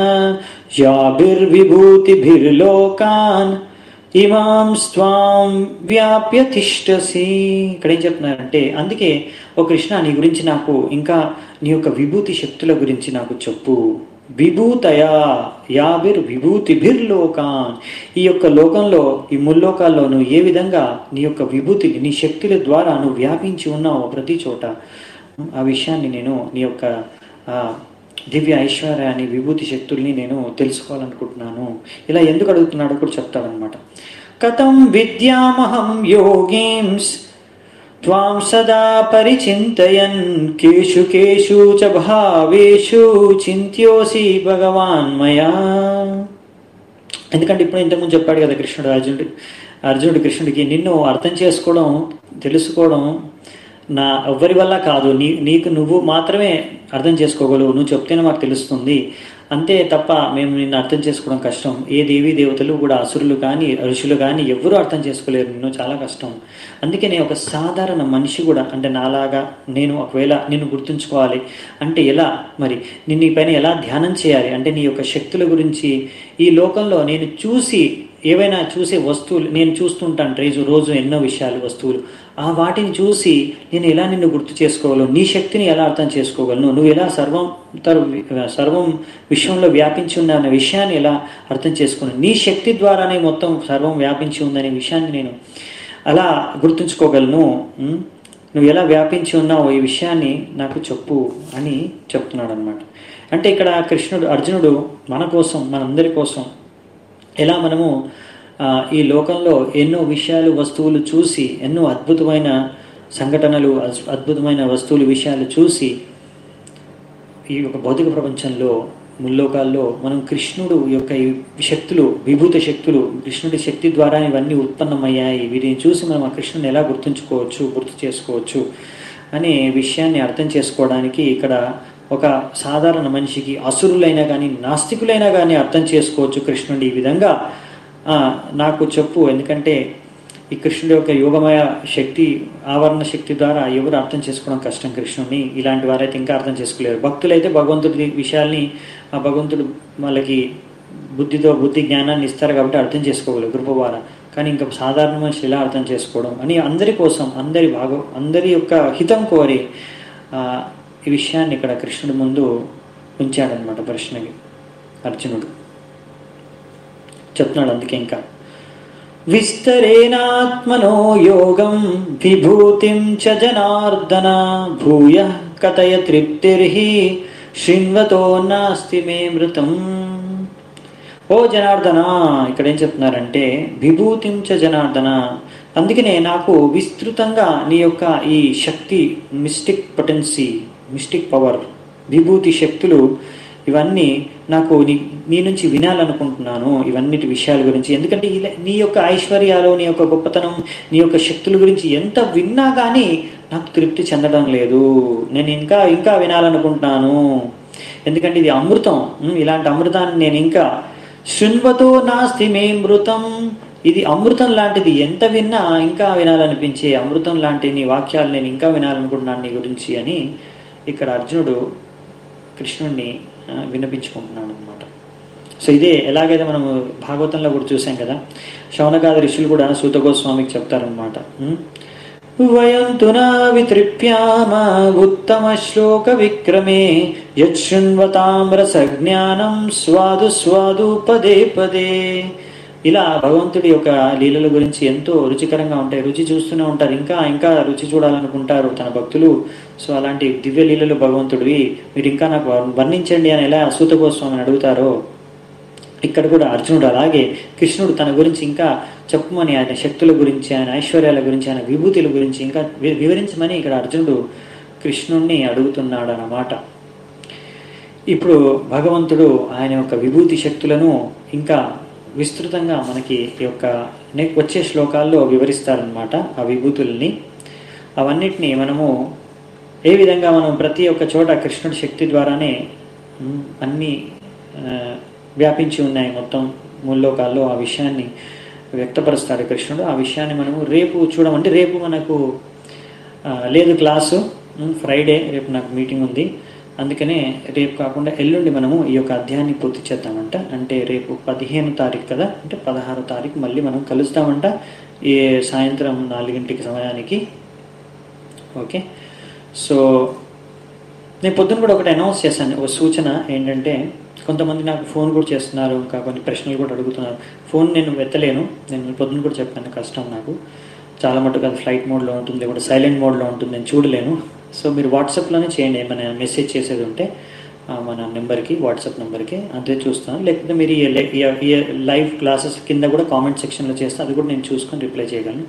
యాభిర్విభూతిభిర్లోకాన్ ఇమాం స్వాం వ్యాప్య తిష్టసి. ఇక్కడ ఏం చెప్తున్నారంటే, అందుకే ఓ కృష్ణ నీ గురించి నాకు ఇంకా నీ యొక్క విభూతి శక్తుల గురించి నాకు చెప్పు. విభూతయా యాభిర్ విభూతిభిర్లోకాన్, ఈ యొక్క లోకంలో ఈ ముల్లోకాల్లో నువ్వు ఏ విధంగా నీ యొక్క విభూతి నీ శక్తుల ద్వారా నువ్వు వ్యాపించి ఉన్నావు ప్రతి చోట, ఆ విషయాన్ని నేను నీ యొక్క దివ్య ఐశ్వర్యాన్ని విభూతి శక్తుల్ని నేను తెలుసుకోవాలనుకుంటున్నాను. ఇలా ఎందుకు అడుగుతున్నాడో కూడా చెప్తాడనమాట. కథం విద్యామహం యోగీంస్ త్వాం సదా పరిచింతయన్ కేషు కేషు చ భావేషు చింత్యోసి భగవాన్ మయా. ఎందుకంటే ఇప్పుడు ఇంతకుముందు చెప్పాడు కదా కృష్ణుడు అర్జునుడు అర్జునుడు కృష్ణుడికి, నిన్ను అర్థం చేసుకోవడం తెలుసుకోవడం నా ఎవ్వరి వల్ల కాదు, నీ నీకు నువ్వు మాత్రమే అర్థం చేసుకోగలవు, నువ్వు చెప్తేనే మాకు తెలుస్తుంది, అంతే తప్ప మేము నిన్ను అర్థం చేసుకోవడం కష్టం. ఏ దేవీ దేవతలు కూడా, అసురులు కానీ ఋషులు కానీ ఎవ్వరూ అర్థం చేసుకోలేరు నిన్ను, చాలా కష్టం. అందుకే నేను ఒక సాధారణ మనిషి కూడా, అంటే నాలాగా నేను ఒకవేళ నిన్ను గుర్తుంచుకోవాలి అంటే ఎలా, మరి నిన్ను ఈ పైన ఎలా ధ్యానం చేయాలి అంటే నీ యొక్క శక్తుల గురించి ఈ లోకంలో నేను చూసి ఏవైనా చూసే వస్తువులు నేను చూస్తుంటాను రోజు రోజు ఎన్నో విషయాలు వస్తువులు, ఆ వాటిని చూసి నేను ఎలా నిన్ను గుర్తు చేసుకోగలను, నీ శక్తిని ఎలా అర్థం చేసుకోగలను, నువ్వు ఎలా సర్వం సర్వం విశ్వంలో వ్యాపించి ఉన్న అనే విషయాన్ని ఎలా అర్థం చేసుకున్నాను, నీ శక్తి ద్వారానే మొత్తం సర్వం వ్యాపించి ఉందనే విషయాన్ని నేను అలా గుర్తుంచుకోగలను, నువ్వు ఎలా వ్యాపించి ఉన్నావు ఈ విషయాన్ని నాకు చెప్పు అని చెప్తున్నాడు అనమాట. అంటే ఇక్కడ కృష్ణుడు అర్జునుడు మన కోసం మనందరి కోసం ఎలా మనము ఈ లోకంలో ఎన్నో విషయాలు వస్తువులు చూసి ఎన్నో అద్భుతమైన సంఘటనలు అద్భుతమైన వస్తువులు విషయాలు చూసి ఈ యొక్క భౌతిక ప్రపంచంలో ముల్లోకాల్లో మనం కృష్ణుడు యొక్క ఈ శక్తులు విభూత శక్తులు కృష్ణుడి శక్తి ద్వారా ఇవన్నీ ఉత్పన్నమయ్యాయి, వీటిని చూసి మనం ఆ కృష్ణుని ఎలా గుర్తుంచుకోవచ్చు గుర్తు చేసుకోవచ్చు అనే విషయాన్ని అర్థం చేసుకోవడానికి ఇక్కడ ఒక సాధారణ మనిషికి అసురులైనా కానీ నాస్తికులైనా కానీ అర్థం చేసుకోవచ్చు కృష్ణుడి ఈ విధంగా నాకు చెప్పు. ఎందుకంటే ఈ కృష్ణుడి యొక్క యోగమయ శక్తి ఆవరణ శక్తి ద్వారా ఎవరు అర్థం చేసుకోవడం కష్టం కృష్ణుడిని. ఇలాంటి వారైతే ఇంకా అర్థం చేసుకోలేరు. భక్తులైతే భగవంతుడి విషయాల్ని ఆ భగవంతుడు వాళ్ళకి బుద్ధితో బుద్ధి జ్ఞానాన్ని ఇస్తారు కాబట్టి అర్థం చేసుకోగలరు కృప ద్వారా. కానీ ఇంకా సాధారణ మనిషి ఎలా అర్థం చేసుకోవడం అని అందరి కోసం అందరి భాగ అందరి యొక్క హితం కోరి ఈ విషయాన్ని ఇక్కడ కృష్ణుడి ముందు ఉంచాడనమాట ప్రశ్నకి అర్జునుడు చెప్తున్నాడు. అందుకే ఇంకా విస్తరేణాత్మనో యోగం విభూతిం చ జనార్దన భూయ కథయ తృప్తిర్హి శృణ్వతో నాస్తి మే మృతం. ఓ జనార్దన, ఇక్కడ ఏం చెప్తున్నారంటే విభూతిం చ జనార్దన, అందుకనే నాకు విస్తృతంగా నీ యొక్క ఈ శక్తి మిస్టిక్ పొటెన్సీ మిస్టిక్ పవర్ విభూతి శక్తులు ఇవన్నీ నాకు నీ నీ నుంచి వినాలనుకుంటున్నాను ఇవన్నిటి విషయాల గురించి. ఎందుకంటే నీ యొక్క ఐశ్వర్యాలు నీ యొక్క గొప్పతనం నీ యొక్క శక్తుల గురించి ఎంత విన్నా కానీ నాకు తృప్తి చెందడం లేదు. నేను ఇంకా ఇంకా వినాలనుకుంటున్నాను. ఎందుకంటే ఇది అమృతం. ఇలాంటి అమృతాన్ని నేను ఇంకా శృణ్వతో నాస్తి మే మృతం, ఇది అమృతం లాంటిది. ఎంత విన్నా ఇంకా వినాలనిపించే అమృతం లాంటి నీ వాక్యాలు నేను ఇంకా వినాలనుకుంటున్నాను నీ గురించి అని ఇక్కడ అర్జునుడు కృష్ణుడిని వినిపించుకుంటున్నాడు అనమాట. సో ఇదే ఎలాగైతే మనం భాగవతంలో కూడా చూసాం కదా, శౌనకాది ఋషులు కూడా సూత గోస్వామికి చెప్తారనమాట. వయంతు నా వితృప్యామ ఉత్తమ శ్లోక విక్రమే యశృణ్వతామ్రస జ్ఞానం స్వాదు స్వాదు పదే పదే. ఇలా భగవంతుడి యొక్క లీలల గురించి ఎంతో రుచికరంగా ఉంటాయి, రుచి చూస్తూనే ఉంటారు, ఇంకా ఇంకా రుచి చూడాలనుకుంటారు తన భక్తులు. సో అలాంటి దివ్య లీలలు భగవంతుడివి, మీరు ఇంకా నాకు వర్ణించండి అని ఎలా సూత గోస్వామిని అడుగుతారో ఇక్కడ కూడా అర్జునుడు అలాగే కృష్ణుడు తన గురించి ఇంకా చెప్పమని, ఆయన శక్తుల గురించి ఆయన ఐశ్వర్యాల గురించి ఆయన విభూతుల గురించి ఇంకా వివరించమని ఇక్కడ అర్జునుడు కృష్ణుణ్ణి అడుగుతున్నాడు అన్నమాట. ఇప్పుడు భగవంతుడు ఆయన యొక్క విభూతి శక్తులను ఇంకా విస్తృతంగా మనకి ఈ యొక్క వచ్చే శ్లోకాల్లో వివరిస్తారనమాట ఆ విభూతుల్ని. అవన్నిటినీ మనము ఏ విధంగా మనం ప్రతి ఒక్క చోట కృష్ణుడి శక్తి ద్వారానే అన్నీ వ్యాపించి ఉన్నాయి మొత్తం ముల్లోకాల్లో. ఆ విషయాన్ని వ్యక్తపరుస్తాడు కృష్ణుడు. ఆ విషయాన్ని మనము రేపు చూడమంటే, రేపు మనకు లేదు క్లాసు, ఫ్రైడే రేపు నాకు మీటింగ్ ఉంది, అందుకనే రేపు కాకుండా ఎల్లుండి మనము ఈ యొక్క అధ్యాయాన్ని పూర్తి చేద్దామంట. అంటే రేపు పదిహేను తారీఖు కదా, అంటే పదహారో తారీఖు మళ్ళీ మనం కలుస్తామంట ఈ సాయంత్రం నాలుగింటికి సమయానికి. ఓకే, సో నేను పొద్దున కూడా ఒకటి అనౌన్స్ చేశాను, ఒక సూచన ఏంటంటే కొంతమంది నాకు ఫోన్ కూడా చేస్తున్నారు, ఇంకా కొన్ని ప్రశ్నలు కూడా అడుగుతున్నారు. ఫోన్ నేను ఎత్తలేను, నేను పొద్దున కూడా చెప్పాను, కష్టం నాకు చాలా మటుకు అది ఫ్లైట్ మోడ్లో ఉంటుంది, లేకుంటే సైలెంట్ మోడ్లో ఉంటుంది, నేను చూడలేను. సో మీరు వాట్సాప్లోనే చేయండి, ఏమైనా మెసేజ్ చేసేది ఉంటే మన నెంబర్కి, వాట్సాప్ నెంబర్కి, అంతే చూస్తాను. లేకపోతే మీరు ఈ లైవ్ క్లాసెస్ కింద కూడా కామెంట్ సెక్షన్లో చేస్తే అది కూడా నేను చూసుకొని రిప్లై చేయగలను.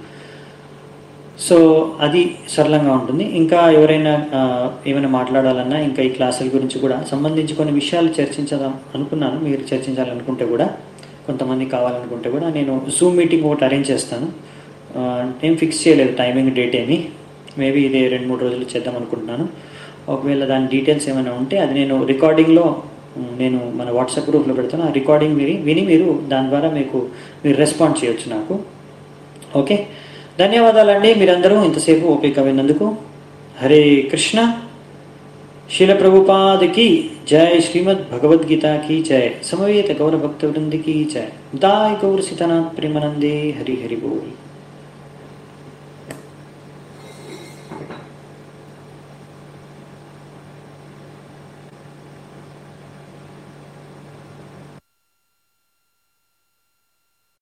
సో అది సరళంగా ఉంటుంది. ఇంకా ఎవరైనా ఏమైనా మాట్లాడాలన్నా, ఇంకా ఈ క్లాసుల గురించి కూడా సంబంధించి కొన్ని విషయాలు చర్చించదాం అనుకున్నాను, మీరు చర్చించాలనుకుంటే కూడా, కొంతమంది కావాలనుకుంటే కూడా నేను జూమ్ మీటింగ్ ఒకటి అరేంజ్ చేస్తాను. ఏం ఫిక్స్ చేయలేదు టైమింగ్, డేట్ ఏమి, మేబీ ఇది రెండు మూడు రోజులు చేద్దాం అనుకుంటున్నాను. ఒకవేళ దాని డీటెయిల్స్ ఏమైనా ఉంటే అది నేను రికార్డింగ్లో నేను మన వాట్సాప్ గ్రూప్లో పెడతాను. ఆ రికార్డింగ్ విని విని మీరు దాని ద్వారా మీకు మీరు రెస్పాండ్ చేయొచ్చు నాకు. ఓకే, ధన్యవాదాలండి మీరందరూ ఇంతసేపు ఓపిక విన్నందుకు. హరే కృష్ణ. శీల ప్రభుపాద की जय, श्रीमद् भगवद्गीता की जय, समवेत गौर भक्त वृंद की जय, दाय गौर सीतानाथ प्रेमानंदे, हरि हरि बोल.